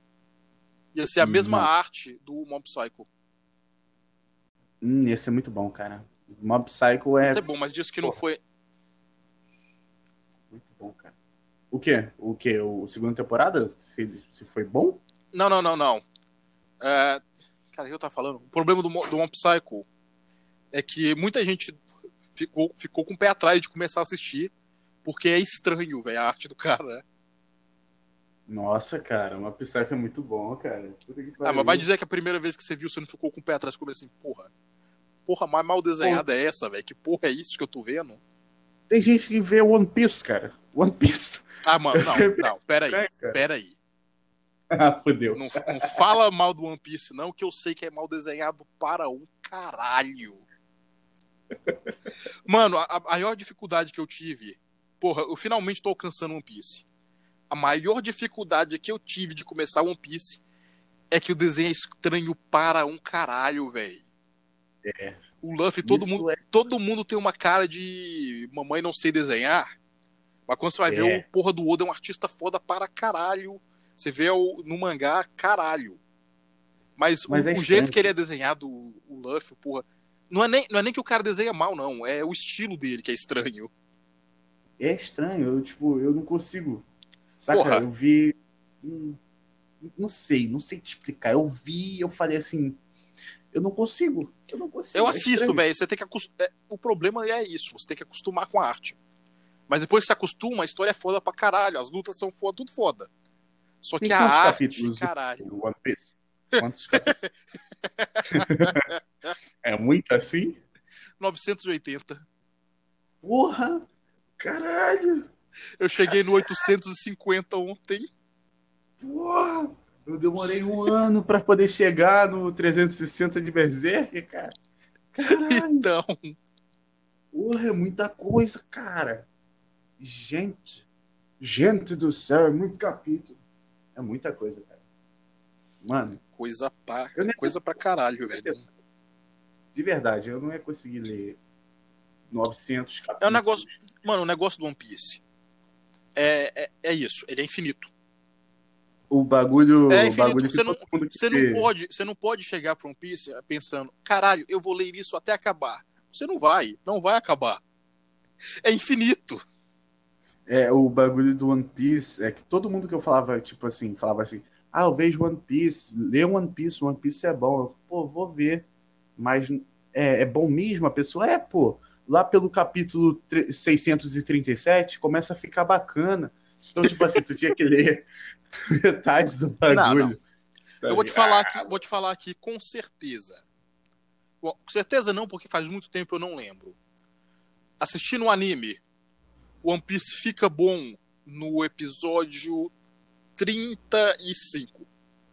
[SPEAKER 6] Ia ser a mesma
[SPEAKER 1] Não.
[SPEAKER 6] arte do Mob Psycho.
[SPEAKER 1] Hum, esse é muito bom, cara. Mob Psycho é
[SPEAKER 6] Isso é bom, mas disso que não
[SPEAKER 1] Porra.
[SPEAKER 6] foi.
[SPEAKER 1] muito bom, cara. O quê? O quê? O segunda temporada? Se, se foi bom?
[SPEAKER 6] Não, não, não, não. É... Cara, o que eu tava falando? O problema do, Mo- do Mob Psycho é que muita gente ficou, ficou com o pé atrás de começar a assistir, porque é estranho, velho, a arte do cara, né?
[SPEAKER 1] Nossa, cara, uma Psyche é muito bom, cara. Puta que
[SPEAKER 6] Ah, mas
[SPEAKER 1] pariu.
[SPEAKER 6] vai dizer que a primeira vez que você viu, você não ficou com o pé atrás, como assim, porra, porra mais mal desenhada é essa, velho? Que porra é isso que eu tô vendo?
[SPEAKER 1] Tem gente que vê One Piece, cara. One Piece.
[SPEAKER 6] Ah, mano,
[SPEAKER 1] Eu
[SPEAKER 6] não,
[SPEAKER 1] sempre-
[SPEAKER 6] não, pera aí,
[SPEAKER 1] É, cara.
[SPEAKER 6] pera aí.
[SPEAKER 1] Ah, fodeu.
[SPEAKER 6] Não, não fala mal do One Piece, não, que eu sei que é mal desenhado para um caralho. Mano, a, a maior dificuldade que eu tive... Porra, eu finalmente tô alcançando One Piece. A maior dificuldade que eu tive de começar One Piece é que o desenho é estranho para um caralho, velho.
[SPEAKER 1] É.
[SPEAKER 6] O Luffy, todo
[SPEAKER 1] Isso
[SPEAKER 6] mundo,
[SPEAKER 1] é-
[SPEAKER 6] todo mundo tem uma cara de mamãe não sei desenhar. Mas quando você vai
[SPEAKER 1] É.
[SPEAKER 6] ver, o porra do Oda é um artista foda para caralho. Você vê o, no mangá, caralho. Mas,
[SPEAKER 1] Mas
[SPEAKER 6] o,
[SPEAKER 1] é
[SPEAKER 6] o
[SPEAKER 1] estranho,
[SPEAKER 6] jeito que ele
[SPEAKER 1] cara.
[SPEAKER 6] é desenhado, o, o Luffy, porra... Não é, nem, não é nem que o cara desenha mal, não. É o estilo dele que é estranho.
[SPEAKER 1] É estranho, eu, tipo, eu não consigo. Saca?
[SPEAKER 6] Porra.
[SPEAKER 1] Eu vi. hum, Não sei, não sei te explicar. Eu vi, eu falei assim. Eu não consigo. Eu não consigo.
[SPEAKER 6] Eu
[SPEAKER 1] é
[SPEAKER 6] assisto,
[SPEAKER 1] estranho.
[SPEAKER 6] velho. Você tem que acostumar. O problema é isso. Você tem que acostumar com a arte. Mas depois que você acostuma, a história é foda pra caralho. As lutas são foda, tudo foda. Só que
[SPEAKER 1] Tem
[SPEAKER 6] a
[SPEAKER 1] quantos
[SPEAKER 6] arte,
[SPEAKER 1] capítulos
[SPEAKER 6] caralho.
[SPEAKER 1] o One Piece? Quantos capítulos? É muito assim?
[SPEAKER 6] novecentos e oitenta.
[SPEAKER 1] Porra! Caralho!
[SPEAKER 6] Eu cheguei no oitocentos e cinquenta ontem.
[SPEAKER 1] Porra! Eu demorei um ano pra poder chegar no trezentos e sessenta de Berserk, cara. Caralho!
[SPEAKER 6] Então,
[SPEAKER 1] Porra, é muita coisa, cara. Gente. Gente do céu, é muito capítulo. É muita coisa, cara. Mano,
[SPEAKER 6] coisa pra,
[SPEAKER 1] Eu nem-
[SPEAKER 6] coisa pra caralho, velho.
[SPEAKER 1] de verdade, eu não ia conseguir ler novecentos capítulos.
[SPEAKER 6] É um negócio. Mano, o negócio do One Piece é, é, é isso. Ele é infinito.
[SPEAKER 1] O bagulho.
[SPEAKER 6] É
[SPEAKER 1] o
[SPEAKER 6] infinito.
[SPEAKER 1] bagulho que
[SPEAKER 6] Você não,
[SPEAKER 1] todo mundo
[SPEAKER 6] você
[SPEAKER 1] quer-
[SPEAKER 6] não pode, você não pode chegar pra One Piece pensando, caralho, eu vou ler isso até acabar. Você não vai, não vai acabar. É infinito.
[SPEAKER 1] É, o bagulho do One Piece é que todo mundo que eu falava, tipo assim, falava assim, ah, eu vejo One Piece, lê One Piece, One Piece é bom. Eu, pô, vou ver. Mas é, é bom mesmo? A pessoa é, pô. Lá pelo capítulo tre- seiscentos e trinta e sete começa a ficar bacana. Então, tipo assim, tu tinha que ler metade do bagulho.
[SPEAKER 6] Não, não.
[SPEAKER 1] Tá
[SPEAKER 6] Eu vou te
[SPEAKER 1] ligado?
[SPEAKER 6] falar aqui, vou te falar aqui com certeza. Bom, com certeza não, porque faz muito tempo eu não lembro. Assistindo o anime, One Piece fica bom no episódio trinta e cinco.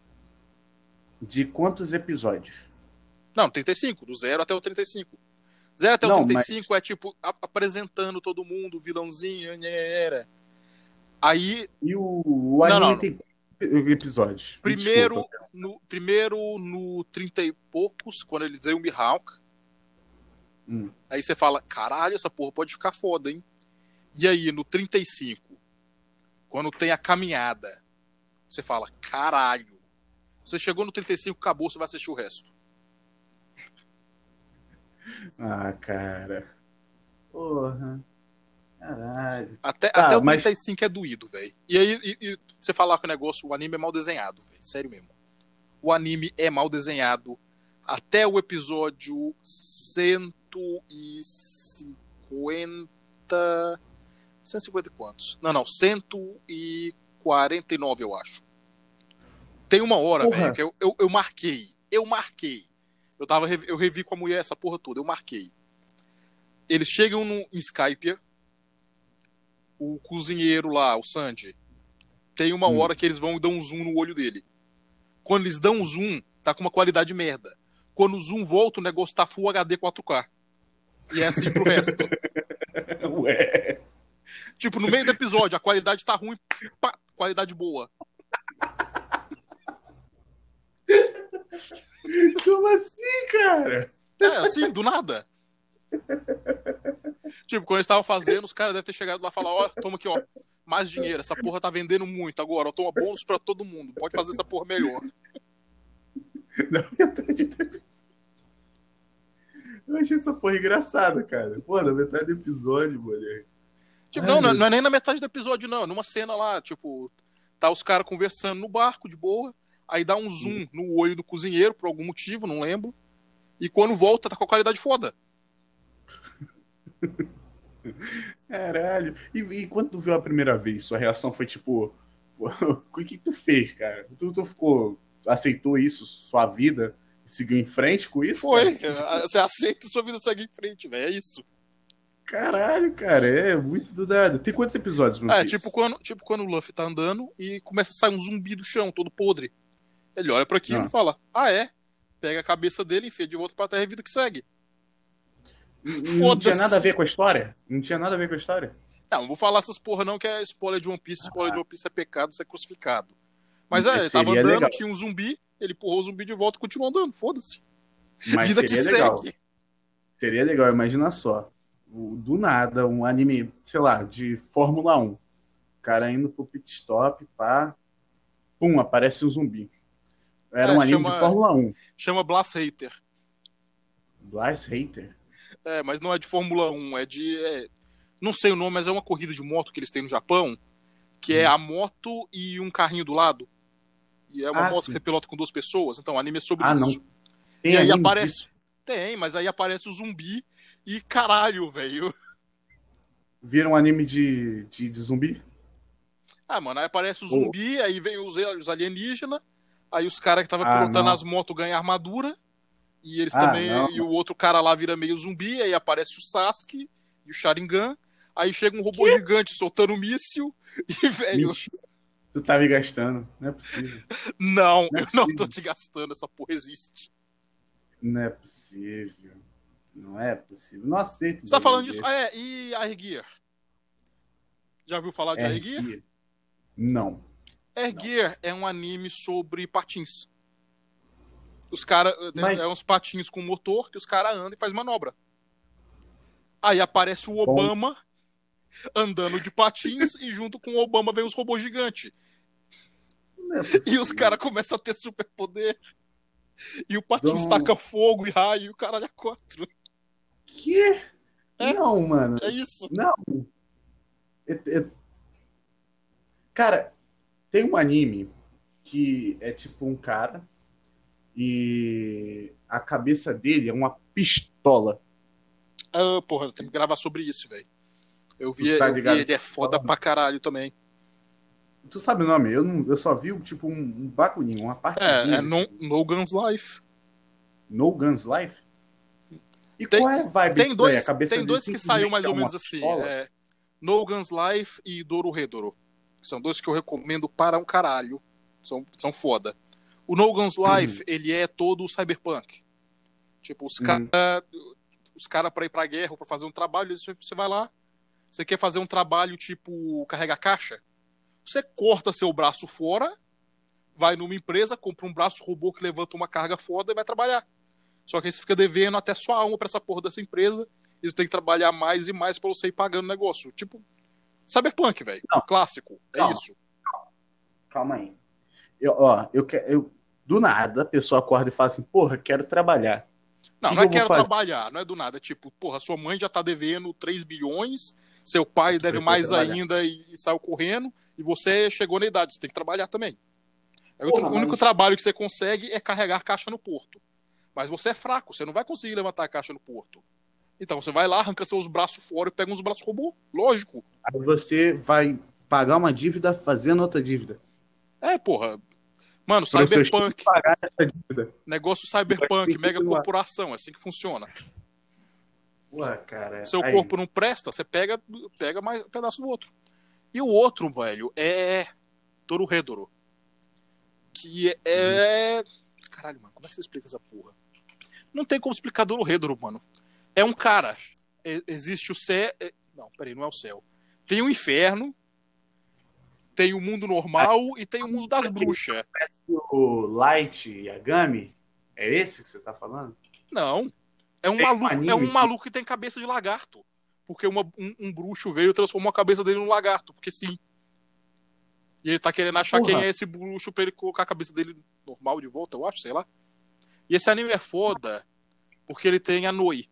[SPEAKER 1] De quantos episódios?
[SPEAKER 6] Não, trinta e cinco, do zero até o trinta e cinco. zero até o
[SPEAKER 1] Não,
[SPEAKER 6] trinta e cinco é tipo a- apresentando todo mundo, vilãozinho, era. Aí,
[SPEAKER 1] E o, o
[SPEAKER 6] Não,
[SPEAKER 1] anime
[SPEAKER 6] não.
[SPEAKER 1] tem quantos episódios? Me
[SPEAKER 6] primeiro
[SPEAKER 1] desculpa.
[SPEAKER 6] no, primeiro no trinta e poucos, quando eles dão o Mihawk,
[SPEAKER 1] Hum.
[SPEAKER 6] aí você fala, caralho, essa porra pode ficar foda, hein? E aí, no trinta e cinco, quando tem a caminhada, você fala, caralho. Você chegou no trinta e cinco, acabou, você vai assistir o resto.
[SPEAKER 1] Ah, cara. Porra. Caralho.
[SPEAKER 6] Até,
[SPEAKER 1] Tá,
[SPEAKER 6] até o
[SPEAKER 1] mas-
[SPEAKER 6] trinta e cinco é doído, velho. E aí, e, e você falar que o negócio, o anime é mal desenhado, velho. Sério mesmo. O anime é mal desenhado até o episódio cento e cinquenta. cento e cinquenta e quantos? Não, não. cento e quarenta e nove, eu acho. Tem uma hora,
[SPEAKER 1] Porra.
[SPEAKER 6] velho, que eu, eu, eu marquei. Eu marquei. Eu, tava, revi- eu revi com a mulher essa porra toda. Eu marquei. Eles chegam no em Skype. O cozinheiro lá, o Sandy, tem uma
[SPEAKER 1] Hum.
[SPEAKER 6] hora que eles vão e dão um zoom no olho dele. Quando eles dão um zoom, tá com uma qualidade merda. Quando o zoom volta, o negócio tá Full H D quatro K. E é assim pro resto.
[SPEAKER 1] Ué.
[SPEAKER 6] Tipo, no meio do episódio, a qualidade tá ruim, pá, qualidade boa.
[SPEAKER 1] Como assim, cara?
[SPEAKER 6] É, assim, do nada. Tipo, quando eles estavam fazendo, os caras devem ter chegado lá e falar, ó, toma aqui, ó, mais dinheiro, essa porra tá vendendo muito agora, ó, toma bônus pra todo mundo, pode fazer essa porra melhor.
[SPEAKER 1] Na metade do episódio. Eu achei essa porra engraçada, cara. Pô, na metade do episódio, mulher.
[SPEAKER 6] Tipo,
[SPEAKER 1] Ai,
[SPEAKER 6] não, não,
[SPEAKER 1] meu-
[SPEAKER 6] não é nem na metade do episódio, não, é numa cena lá, tipo, tá os caras conversando no barco, de boa, aí dá um zoom no olho do cozinheiro, por algum motivo, não lembro, e quando volta, tá com a qualidade foda.
[SPEAKER 1] Caralho. E, e quando tu viu a primeira vez, sua reação foi tipo. pô. O que tu fez, cara? Tu, tu ficou, aceitou isso, sua vida, e seguiu em frente com isso?
[SPEAKER 6] Foi.
[SPEAKER 1] Cara?
[SPEAKER 6] Você aceita e sua vida segue em frente, velho. É isso.
[SPEAKER 1] Caralho, cara, é muito do nada. Tem quantos episódios no
[SPEAKER 6] É,
[SPEAKER 1] Piece?
[SPEAKER 6] tipo quando, tipo quando o Luffy tá andando e começa a sair um zumbi do chão, todo podre. Ele olha pra aquilo
[SPEAKER 1] Ah.
[SPEAKER 6] e fala, ah, é? Pega a cabeça dele, enfia de volta pra terra e vida que segue.
[SPEAKER 1] Não tinha nada a ver com a história? Não tinha nada a ver com a história?
[SPEAKER 6] Não, não vou falar essas porra não, que é spoiler de One Piece. Spoiler de One Piece é pecado, você é crucificado. Mas
[SPEAKER 1] Mas
[SPEAKER 6] é, ele tava
[SPEAKER 1] seria
[SPEAKER 6] andando,
[SPEAKER 1] legal.
[SPEAKER 6] tinha um zumbi, ele empurrou o zumbi de volta e continuou andando, foda-se.
[SPEAKER 1] Mas
[SPEAKER 6] Vida que
[SPEAKER 1] seria legal.
[SPEAKER 6] segue.
[SPEAKER 1] Seria legal, imagina só. O- Do nada, um anime, sei lá, de Fórmula um. O cara indo pro pit stop, pá. Pum, aparece um zumbi. Era
[SPEAKER 6] É,
[SPEAKER 1] um anime
[SPEAKER 6] chama-
[SPEAKER 1] de Fórmula um.
[SPEAKER 6] Chama Blast Hater.
[SPEAKER 1] Blast Hater.
[SPEAKER 6] É, mas não é de Fórmula um, é de... é, não sei o nome, mas é uma corrida de moto que eles têm no Japão, que é a moto e um carrinho do lado. E é uma
[SPEAKER 1] Ah,
[SPEAKER 6] moto
[SPEAKER 1] sim.
[SPEAKER 6] que você pilota com duas pessoas, então o anime é sobre
[SPEAKER 1] Ah,
[SPEAKER 6] isso.
[SPEAKER 1] não. Tem
[SPEAKER 6] E aí
[SPEAKER 1] anime
[SPEAKER 6] aparece...
[SPEAKER 1] disso?
[SPEAKER 6] Tem, mas aí aparece o zumbi e caralho, velho.
[SPEAKER 1] Vira um anime de, de, de zumbi?
[SPEAKER 6] Ah, mano, aí aparece o zumbi, aí vem os, os alienígenas, aí os caras que estavam
[SPEAKER 1] Ah,
[SPEAKER 6] pilotando
[SPEAKER 1] não.
[SPEAKER 6] as motos ganham armadura, e eles
[SPEAKER 1] Ah,
[SPEAKER 6] também,
[SPEAKER 1] não.
[SPEAKER 6] e o outro cara lá vira meio zumbi, aí aparece o Sasuke e o Sharingan, aí chega um robô gigante soltando um míssil, e, velho,
[SPEAKER 1] Mentira. Tu tá me gastando. Não é possível.
[SPEAKER 6] não,
[SPEAKER 1] Não é
[SPEAKER 6] eu não
[SPEAKER 1] possível.
[SPEAKER 6] tô te gastando, essa porra existe.
[SPEAKER 1] Não é possível. Não é possível. Não aceito.
[SPEAKER 6] Você tá
[SPEAKER 1] um
[SPEAKER 6] falando
[SPEAKER 1] bagulho
[SPEAKER 6] disso? Ah, é, e a Gear? Já ouviu falar de
[SPEAKER 1] desse.
[SPEAKER 6] Air Gear?
[SPEAKER 1] R. Não.
[SPEAKER 6] Air Gear é um anime sobre patins. Os caras.
[SPEAKER 1] Mas-
[SPEAKER 6] É uns patins com motor que os caras andam e faz manobra. Aí aparece o Obama andando de patins e junto com o Obama vem os robôs gigantes.
[SPEAKER 1] Não é
[SPEAKER 6] E
[SPEAKER 1] possível.
[SPEAKER 6] os caras começam a ter superpoder. E o patins
[SPEAKER 1] Não.
[SPEAKER 6] taca fogo e raio e o caralho é quatro.
[SPEAKER 1] Que?
[SPEAKER 6] É?
[SPEAKER 1] Não, mano.
[SPEAKER 6] É isso.
[SPEAKER 1] Não. É- é- Cara, tem um anime que é tipo um cara e a cabeça dele é uma pistola.
[SPEAKER 6] Ah, porra, eu tenho que gravar sobre isso, velho. Eu vi,
[SPEAKER 1] Tu tá
[SPEAKER 6] eu vi
[SPEAKER 1] ligado?
[SPEAKER 6] ele, é foda pra caralho também.
[SPEAKER 1] Tu sabe o nome? Eu, não, eu só vi tipo um, um bagulhinho, uma partezinha.
[SPEAKER 6] É, é
[SPEAKER 1] desse-
[SPEAKER 6] no, no Guns Life.
[SPEAKER 1] No Guns Life? E
[SPEAKER 6] Tem-
[SPEAKER 1] qual é a vibe
[SPEAKER 6] Tem
[SPEAKER 1] disso daí?
[SPEAKER 6] dois,
[SPEAKER 1] A cabeça
[SPEAKER 6] tem
[SPEAKER 1] dele
[SPEAKER 6] dois que saiu mais
[SPEAKER 1] simplesmente
[SPEAKER 6] ou
[SPEAKER 1] é
[SPEAKER 6] menos
[SPEAKER 1] uma
[SPEAKER 6] assim.
[SPEAKER 1] pistola?
[SPEAKER 6] É, No Guns Life e Dororedoro. São dois que eu recomendo para um caralho. São, são foda. O No Guns Life, ele é todo cyberpunk. Tipo, os
[SPEAKER 1] Uhum.
[SPEAKER 6] caras os cara pra ir pra guerra ou pra fazer um trabalho, você você vai lá, você quer fazer um trabalho tipo carregar caixa, você corta seu braço fora, vai numa empresa, compra um braço robô que levanta uma carga foda e vai trabalhar. Só que aí você fica devendo até sua alma pra essa porra dessa empresa, e você tem que trabalhar mais e mais pra você ir pagando o negócio. Tipo, cyberpunk, velho.
[SPEAKER 1] Não.
[SPEAKER 6] Clássico. É
[SPEAKER 1] Calma.
[SPEAKER 6] isso.
[SPEAKER 1] Calma aí. Eu, ó, eu, que- eu do nada a pessoa acorda e fala assim, porra, quero trabalhar.
[SPEAKER 6] Não,
[SPEAKER 1] Que
[SPEAKER 6] não é
[SPEAKER 1] que eu
[SPEAKER 6] quero
[SPEAKER 1] vou fazer?
[SPEAKER 6] trabalhar, não é do nada. É tipo, porra, sua mãe já tá devendo três bilhões, seu pai deve
[SPEAKER 1] Eu vou
[SPEAKER 6] mais
[SPEAKER 1] trabalhar.
[SPEAKER 6] ainda e, e saiu correndo, e você chegou na idade, você tem que trabalhar também. Aí o
[SPEAKER 1] Porra,
[SPEAKER 6] o único
[SPEAKER 1] mas-
[SPEAKER 6] trabalho que você consegue é carregar caixa no porto. Mas você é fraco, você não vai conseguir levantar a caixa no porto. Então você vai lá, arranca seus braços fora e pega uns braços robô. Lógico.
[SPEAKER 1] Aí você vai pagar uma dívida fazendo outra dívida.
[SPEAKER 6] É, porra. Mano,
[SPEAKER 1] Para os seus
[SPEAKER 6] cyberpunk,
[SPEAKER 1] filhos pagar essa dívida.
[SPEAKER 6] negócio
[SPEAKER 1] Vai
[SPEAKER 6] cyberpunk,
[SPEAKER 1] ter que
[SPEAKER 6] mega
[SPEAKER 1] continuar.
[SPEAKER 6] corporação, é assim que funciona.
[SPEAKER 1] Ué, cara.
[SPEAKER 6] Seu
[SPEAKER 1] aí,
[SPEAKER 6] corpo não presta, você pega, pega mais um pedaço do outro. E o outro, velho, é Dororedoro. Que é... é- Caralho, mano, como é que você explica essa porra? Não tem como explicar Dororedoro, mano. É um cara. E- Existe o céu... é- Não, peraí, não é o céu. Tem o inferno, tem o mundo normal e tem o mundo das bruxas.
[SPEAKER 1] O Light Yagami, é esse que você tá falando?
[SPEAKER 6] Não. É um
[SPEAKER 1] Tem um
[SPEAKER 6] maluco,
[SPEAKER 1] anime
[SPEAKER 6] é um
[SPEAKER 1] que-
[SPEAKER 6] maluco que tem cabeça de lagarto. Porque uma- um, um bruxo veio e transformou a cabeça dele num lagarto, porque sim. E ele tá querendo achar
[SPEAKER 1] Porra.
[SPEAKER 6] quem é esse bruxo pra ele colocar a cabeça dele normal de volta, eu acho, sei lá. E esse anime é foda porque ele tem a Noi.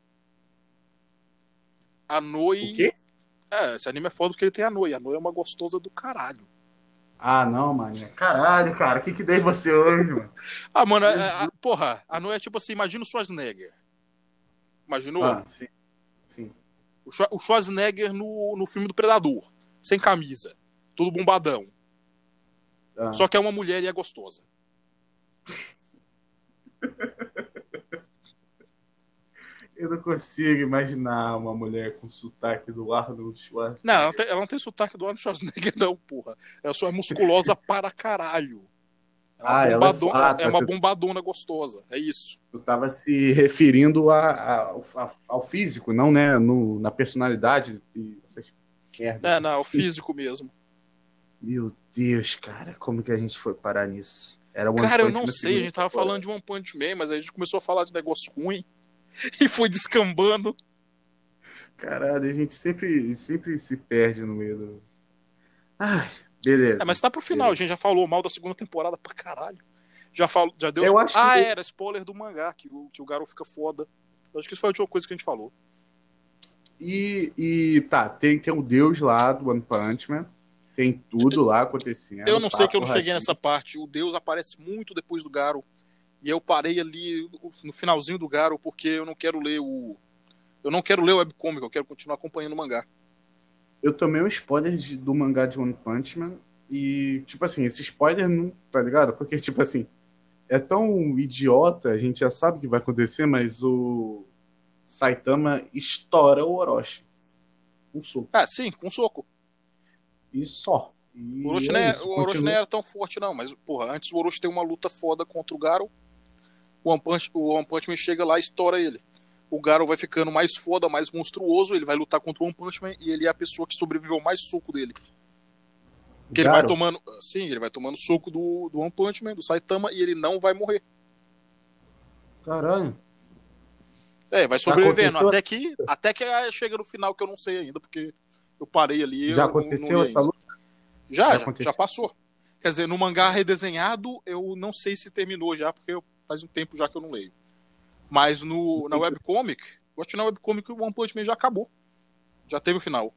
[SPEAKER 6] A Noi.
[SPEAKER 1] O quê?
[SPEAKER 6] É, esse anime é foda porque ele tem a Noi. A Noi é uma gostosa do caralho.
[SPEAKER 1] Ah, não, mano. Caralho, cara. O que que dei você hoje, mano?
[SPEAKER 6] Ah, mano, é- é- porra, a Noi é tipo assim, imagina o Schwarzenegger. Imaginou?
[SPEAKER 1] Ah, sim. Sim.
[SPEAKER 6] O Schwa- o Schwarzenegger no, no filme do Predador, sem camisa, todo bombadão.
[SPEAKER 1] Ah.
[SPEAKER 6] Só que é uma mulher e é gostosa.
[SPEAKER 1] Eu não consigo imaginar uma mulher com sotaque do Arnold Schwarzenegger.
[SPEAKER 6] Não, ela não tem, ela não tem sotaque do Arnold Schwarzenegger, não, porra. Ela só é musculosa para caralho. É uma,
[SPEAKER 1] Ah, ela é
[SPEAKER 6] bombadona,
[SPEAKER 1] ah, tá,
[SPEAKER 6] é uma
[SPEAKER 1] você-
[SPEAKER 6] bombadona gostosa. É isso.
[SPEAKER 1] Eu tava se referindo a, a- a- ao físico, não, né? No, na personalidade e essas merdas.
[SPEAKER 6] É, não, é o
[SPEAKER 1] assim.
[SPEAKER 6] físico mesmo.
[SPEAKER 1] Meu Deus, cara, como que a gente foi parar nisso? Era One
[SPEAKER 6] Cara, eu
[SPEAKER 1] Punch
[SPEAKER 6] não
[SPEAKER 1] Man
[SPEAKER 6] sei, a
[SPEAKER 1] segunda
[SPEAKER 6] gente tava
[SPEAKER 1] temporada.
[SPEAKER 6] falando de One Punch Man, mas a gente começou a falar de negócio ruim e foi descambando.
[SPEAKER 1] Caralho, a gente sempre, sempre se perde no meio do... Ai, beleza.
[SPEAKER 6] É, mas tá pro final, a gente já falou mal da segunda temporada pra caralho. Já, falou, já deu.
[SPEAKER 1] Eu acho
[SPEAKER 6] ah,
[SPEAKER 1] que-
[SPEAKER 6] era spoiler do mangá, que o, que o Garou fica foda. Acho que isso foi a última coisa que a gente falou.
[SPEAKER 1] E, e tá, tem, tem o Deus lá do One Punch Man. Tem tudo lá acontecendo.
[SPEAKER 6] Eu não sei que eu não
[SPEAKER 1] papo
[SPEAKER 6] cheguei
[SPEAKER 1] radinho.
[SPEAKER 6] nessa parte. O Deus aparece muito depois do Garo. E eu parei ali no finalzinho do Garo porque eu não quero ler o. Eu não quero ler o webcomic, eu quero continuar acompanhando o mangá.
[SPEAKER 1] Eu tomei um spoiler de- do mangá de One Punch Man. E, tipo assim, esse spoiler não. Tá ligado? Porque, tipo assim, é tão idiota, a gente já sabe o que vai acontecer, mas o Saitama estoura o Orochi. Um soco.
[SPEAKER 6] Ah, sim, com soco.
[SPEAKER 1] E só. E
[SPEAKER 6] O Orochi,
[SPEAKER 1] é
[SPEAKER 6] não, é-
[SPEAKER 1] isso,
[SPEAKER 6] o Orochi
[SPEAKER 1] continua-
[SPEAKER 6] não era tão forte, não, mas, porra, antes o Orochi tem uma luta foda contra o Garo. O One Punch, o One Punch Man chega lá e estoura ele. O Garo vai ficando mais foda, mais monstruoso, ele vai lutar contra o One Punch Man e ele é a pessoa que sobreviveu mais soco dele. Porque ele vai
[SPEAKER 1] Garo?
[SPEAKER 6] tomando. Sim, ele vai tomando soco do, do One Punch Man, do Saitama, e ele não vai morrer.
[SPEAKER 1] Caralho.
[SPEAKER 6] É, vai sobrevivendo.
[SPEAKER 1] Aconteceu-
[SPEAKER 6] Até que, até que chega no final que eu não sei ainda, porque eu parei ali.
[SPEAKER 1] Já
[SPEAKER 6] eu não-
[SPEAKER 1] aconteceu
[SPEAKER 6] não li
[SPEAKER 1] essa
[SPEAKER 6] ainda.
[SPEAKER 1] luta?
[SPEAKER 6] Já,
[SPEAKER 1] Já
[SPEAKER 6] já,
[SPEAKER 1] aconteceu?
[SPEAKER 6] já passou. Quer dizer, no mangá redesenhado, eu não sei se terminou já, porque eu- faz um tempo já que eu não leio. Mas no, na webcomic, eu acho que na webcomic o One Punch Man já acabou. Já teve o final.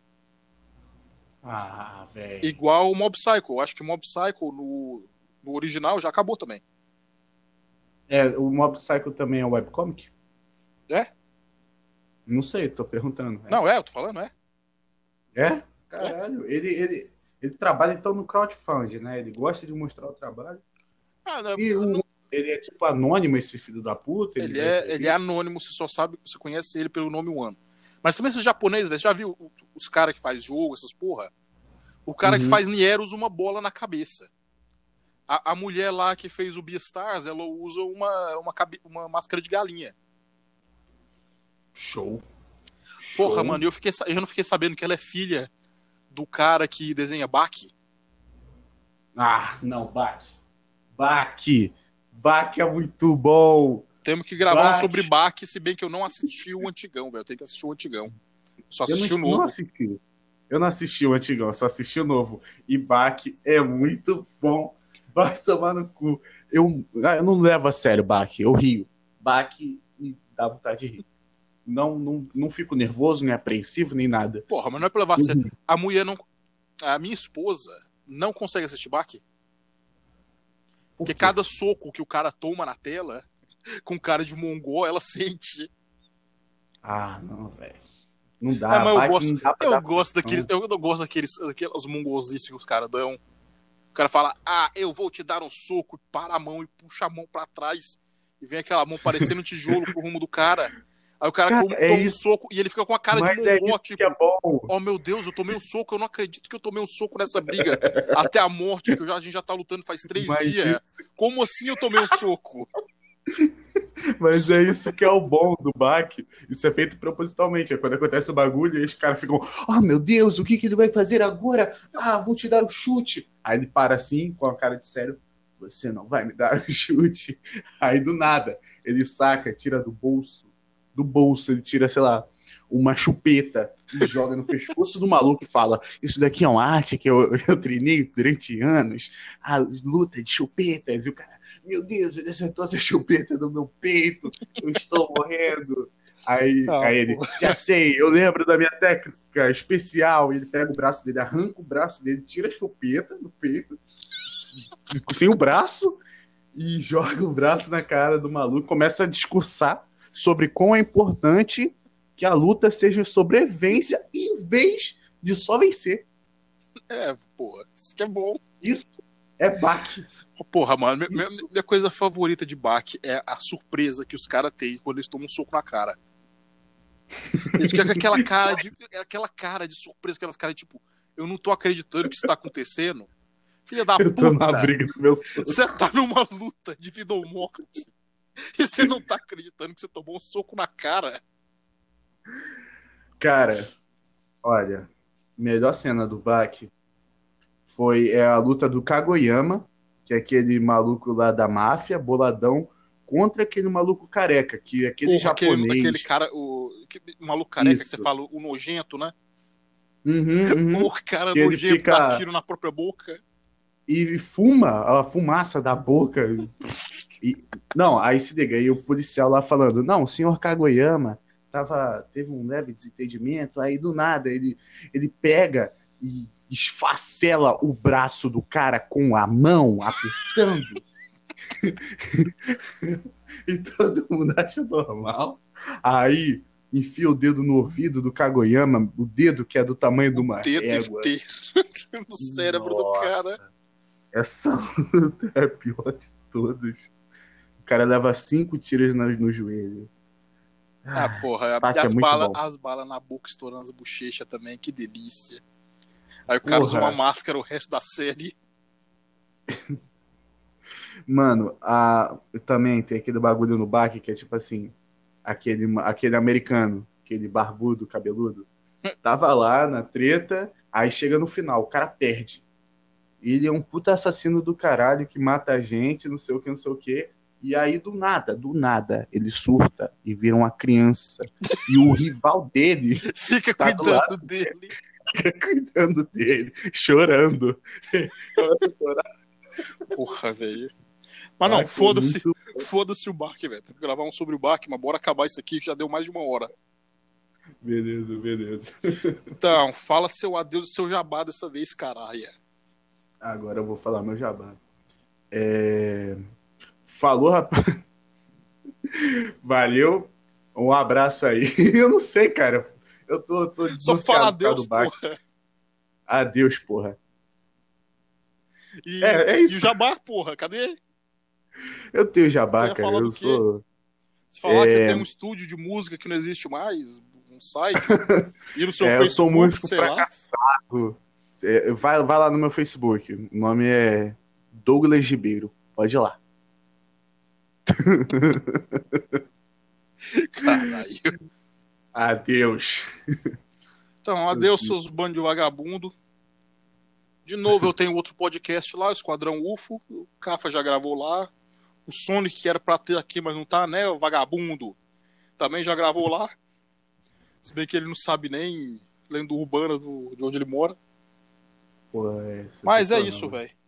[SPEAKER 1] Ah, velho.
[SPEAKER 6] Igual o Mob Psycho. Eu acho que o Mob Psycho no, no original já acabou também.
[SPEAKER 1] É, o Mob Psycho também é um webcomic?
[SPEAKER 6] É?
[SPEAKER 1] Não sei, tô perguntando. É?
[SPEAKER 6] Não, é, eu tô falando, é.
[SPEAKER 1] É? Caralho, ele, ele, ele trabalha então no crowdfunding, né? Ele gosta de mostrar o trabalho.
[SPEAKER 6] Ah, não,
[SPEAKER 1] E o, ele é tipo anônimo, esse filho da puta?
[SPEAKER 6] ele,
[SPEAKER 1] vai-
[SPEAKER 6] é, ele é anônimo, você só sabe, você conhece ele pelo nome One. Mas também esses japoneses, velho, já viu o- os caras que faz jogo, essas porra? O cara que
[SPEAKER 1] Uhum.
[SPEAKER 6] faz Nier usa uma bola na cabeça. A, a mulher lá que fez o Beastars, ela usa uma, uma, cabe- uma máscara de galinha.
[SPEAKER 1] Show.
[SPEAKER 6] Porra,
[SPEAKER 1] Show.
[SPEAKER 6] mano, eu, fiquei, sa- eu não fiquei sabendo que ela é filha do cara que desenha Baki.
[SPEAKER 1] Ah, não, Baki. Baki. Baki é muito bom.
[SPEAKER 6] Temos que gravar um
[SPEAKER 1] Baki.
[SPEAKER 6] sobre Baki, se bem que eu não assisti o antigão, velho. Eu tenho que assistir o antigão. Só
[SPEAKER 1] Eu
[SPEAKER 6] assisti
[SPEAKER 1] não,
[SPEAKER 6] o
[SPEAKER 1] não
[SPEAKER 6] novo.
[SPEAKER 1] assisti. Eu não assisti o antigão, só assisti o novo. E Baki é muito bom. Vai tomar no cu. Eu, ah, eu não levo a sério Baki, eu rio. Baki me dá vontade de rir. Não, não, não fico nervoso, nem apreensivo, nem nada.
[SPEAKER 6] Porra, mas não é pra levar a sério. A mulher não. A minha esposa não consegue assistir Baki.
[SPEAKER 1] Por
[SPEAKER 6] Porque
[SPEAKER 1] quê?
[SPEAKER 6] cada soco que o cara toma na tela, com cara de mongol, ela sente.
[SPEAKER 1] Ah, não, velho. Não dá.
[SPEAKER 6] Ah, mas eu
[SPEAKER 1] Baki
[SPEAKER 6] gosto,
[SPEAKER 1] não dá pra
[SPEAKER 6] eu
[SPEAKER 1] dar
[SPEAKER 6] gosto
[SPEAKER 1] atenção.
[SPEAKER 6] daqueles. Eu não gosto daqueles, daqueles mongolzices que os caras dão. O cara fala, ah, eu vou te dar um soco, e para a mão e puxa a mão pra trás. E vem aquela mão parecendo um tijolo pro rumo do cara. Aí o cara,
[SPEAKER 1] Cara,
[SPEAKER 6] toma,
[SPEAKER 1] é
[SPEAKER 6] toma um
[SPEAKER 1] isso.
[SPEAKER 6] soco e ele fica com a cara
[SPEAKER 1] Mas
[SPEAKER 6] de
[SPEAKER 1] é
[SPEAKER 6] mongol,
[SPEAKER 1] isso
[SPEAKER 6] tipo,
[SPEAKER 1] que é bom.
[SPEAKER 6] oh meu Deus, eu tomei um soco, eu não acredito que eu tomei um soco nessa briga até a morte, que eu já, a gente já tá lutando faz três
[SPEAKER 1] Mas
[SPEAKER 6] dias. Como assim eu tomei um soco?
[SPEAKER 1] Mas é isso que é o bom do Baki. Isso é feito propositalmente. É quando acontece o bagulho e os caras ficam, oh meu Deus, o que, que ele vai fazer agora? Ah, vou te dar o chute. Aí ele para assim, com a cara de sério, você não vai me dar o chute. Aí do nada, ele saca, tira do bolso, do bolso, ele tira, sei lá, uma chupeta e joga no pescoço do maluco e fala, isso daqui é uma arte que eu, eu treinei durante anos, a luta de chupetas. E o cara, meu Deus, ele acertou essa chupeta no meu peito, eu estou morrendo. Aí,
[SPEAKER 6] Ah,
[SPEAKER 1] aí ele,
[SPEAKER 6] pô.
[SPEAKER 1] já sei, eu lembro da minha técnica especial. E ele pega o braço dele, arranca o braço dele, tira a chupeta do peito, sem o braço, e joga o braço na cara do maluco, começa a discursar sobre quão é importante que a luta seja sobrevivência em vez de só vencer.
[SPEAKER 6] É, porra, isso que é bom.
[SPEAKER 1] Isso, É baque.
[SPEAKER 6] Porra, mano, minha, minha,
[SPEAKER 1] Isso.
[SPEAKER 6] minha coisa favorita de baque é a surpresa que os caras têm quando eles tomam um soco na cara. Eles ficam com aquela cara de, aquela cara de surpresa, aquelas caras tipo, eu não tô acreditando que isso tá acontecendo. Filha da
[SPEAKER 1] Eu tô na
[SPEAKER 6] puta,
[SPEAKER 1] briga do meu soco.
[SPEAKER 6] você tá numa luta de vida ou morte e você não tá acreditando que você tomou um soco na cara.
[SPEAKER 1] Cara, olha, melhor cena do baque foi é, a luta do Kagoyama, que é aquele maluco lá da máfia, boladão, contra aquele maluco careca, que é aquele
[SPEAKER 6] Porra, aquele,
[SPEAKER 1] japonês.
[SPEAKER 6] aquele cara, o, o maluco careca que
[SPEAKER 1] Isso.
[SPEAKER 6] você fala, o nojento, né?
[SPEAKER 1] Uhum, uhum.
[SPEAKER 6] O cara
[SPEAKER 1] Que ele
[SPEAKER 6] nojento
[SPEAKER 1] fica-
[SPEAKER 6] dá tiro na própria boca.
[SPEAKER 1] E fuma a fumaça da boca. E, não, aí se liga, aí o policial lá falando, não, o senhor Kagoyama tava, teve um leve desentendimento, aí do nada ele, ele pega e esfacela o braço do cara com a mão, apertando. E todo mundo acha normal. Aí enfia o dedo no ouvido do Kagoyama, o dedo que é do tamanho de uma
[SPEAKER 6] Dedo
[SPEAKER 1] régua.
[SPEAKER 6] inteiro no cérebro do
[SPEAKER 1] Nossa.
[SPEAKER 6] cara.
[SPEAKER 1] Essa luta é a pior de todas. O cara leva cinco tiros no, no joelho.
[SPEAKER 6] Ah, porra,
[SPEAKER 1] Baque
[SPEAKER 6] e
[SPEAKER 1] é
[SPEAKER 6] as
[SPEAKER 1] muito
[SPEAKER 6] balas
[SPEAKER 1] bom.
[SPEAKER 6] as balas na boca estourando as bochechas também, que delícia. Aí o cara
[SPEAKER 1] Porra.
[SPEAKER 6] usa uma máscara o resto da série.
[SPEAKER 1] Mano, a, também tem aquele bagulho no baque que é tipo assim, aquele, aquele americano, aquele barbudo, cabeludo, tava lá na treta, aí chega no final, o cara perde. Ele é um puta assassino do caralho que mata a gente, não sei o que, não sei o que. E aí, do nada, do nada, ele surta e vira uma criança. E o rival dele
[SPEAKER 6] Fica
[SPEAKER 1] Tá do
[SPEAKER 6] cuidando
[SPEAKER 1] lado.
[SPEAKER 6] dele.
[SPEAKER 1] fica cuidando dele, chorando.
[SPEAKER 6] Porra, velho. Mas não,
[SPEAKER 1] Baque é
[SPEAKER 6] foda-se.
[SPEAKER 1] muito-
[SPEAKER 6] Foda-se o Bark, velho. Tem que gravar um sobre o Bark, mas bora acabar isso aqui que já deu mais de uma hora.
[SPEAKER 1] Beleza, beleza.
[SPEAKER 6] Então, fala seu adeus e seu jabá dessa vez, caralho.
[SPEAKER 1] Agora eu vou falar meu jabá. É... Falou, rapaz. Valeu. Um abraço aí. Eu não sei, cara. Eu tô, tô
[SPEAKER 6] Só
[SPEAKER 1] desnorteado
[SPEAKER 6] fala
[SPEAKER 1] por causa
[SPEAKER 6] adeus,
[SPEAKER 1] do baque.
[SPEAKER 6] porra.
[SPEAKER 1] Adeus, porra.
[SPEAKER 6] E,
[SPEAKER 1] É, é
[SPEAKER 6] e
[SPEAKER 1] isso.
[SPEAKER 6] o jabá, porra, cadê?
[SPEAKER 1] Eu tenho
[SPEAKER 6] Você
[SPEAKER 1] jabá,
[SPEAKER 6] ia
[SPEAKER 1] cara.
[SPEAKER 6] falar do
[SPEAKER 1] Eu
[SPEAKER 6] quê?
[SPEAKER 1] sou.
[SPEAKER 6] Se falar que você
[SPEAKER 1] É.
[SPEAKER 6] tem um estúdio de música que não existe mais, um site, e no seu
[SPEAKER 1] É, eu sou
[SPEAKER 6] Facebook,
[SPEAKER 1] músico
[SPEAKER 6] sei lá.
[SPEAKER 1] fracassado. É, vai, vai lá no meu Facebook. O nome é Douglas Ribeiro. Pode ir lá.
[SPEAKER 6] Caralho.
[SPEAKER 1] Adeus.
[SPEAKER 6] Então, adeus, seus bandos de vagabundo. De novo, eu tenho outro podcast lá, o Esquadrão U F O. O Cafa já gravou lá. O Sonic, que era pra ter aqui, mas não tá, né? O vagabundo também já gravou lá. Se bem que ele não sabe nem lenda urbana do, de onde ele mora.
[SPEAKER 1] Porra, é
[SPEAKER 6] Mas é
[SPEAKER 1] sensacional.
[SPEAKER 6] isso, velho.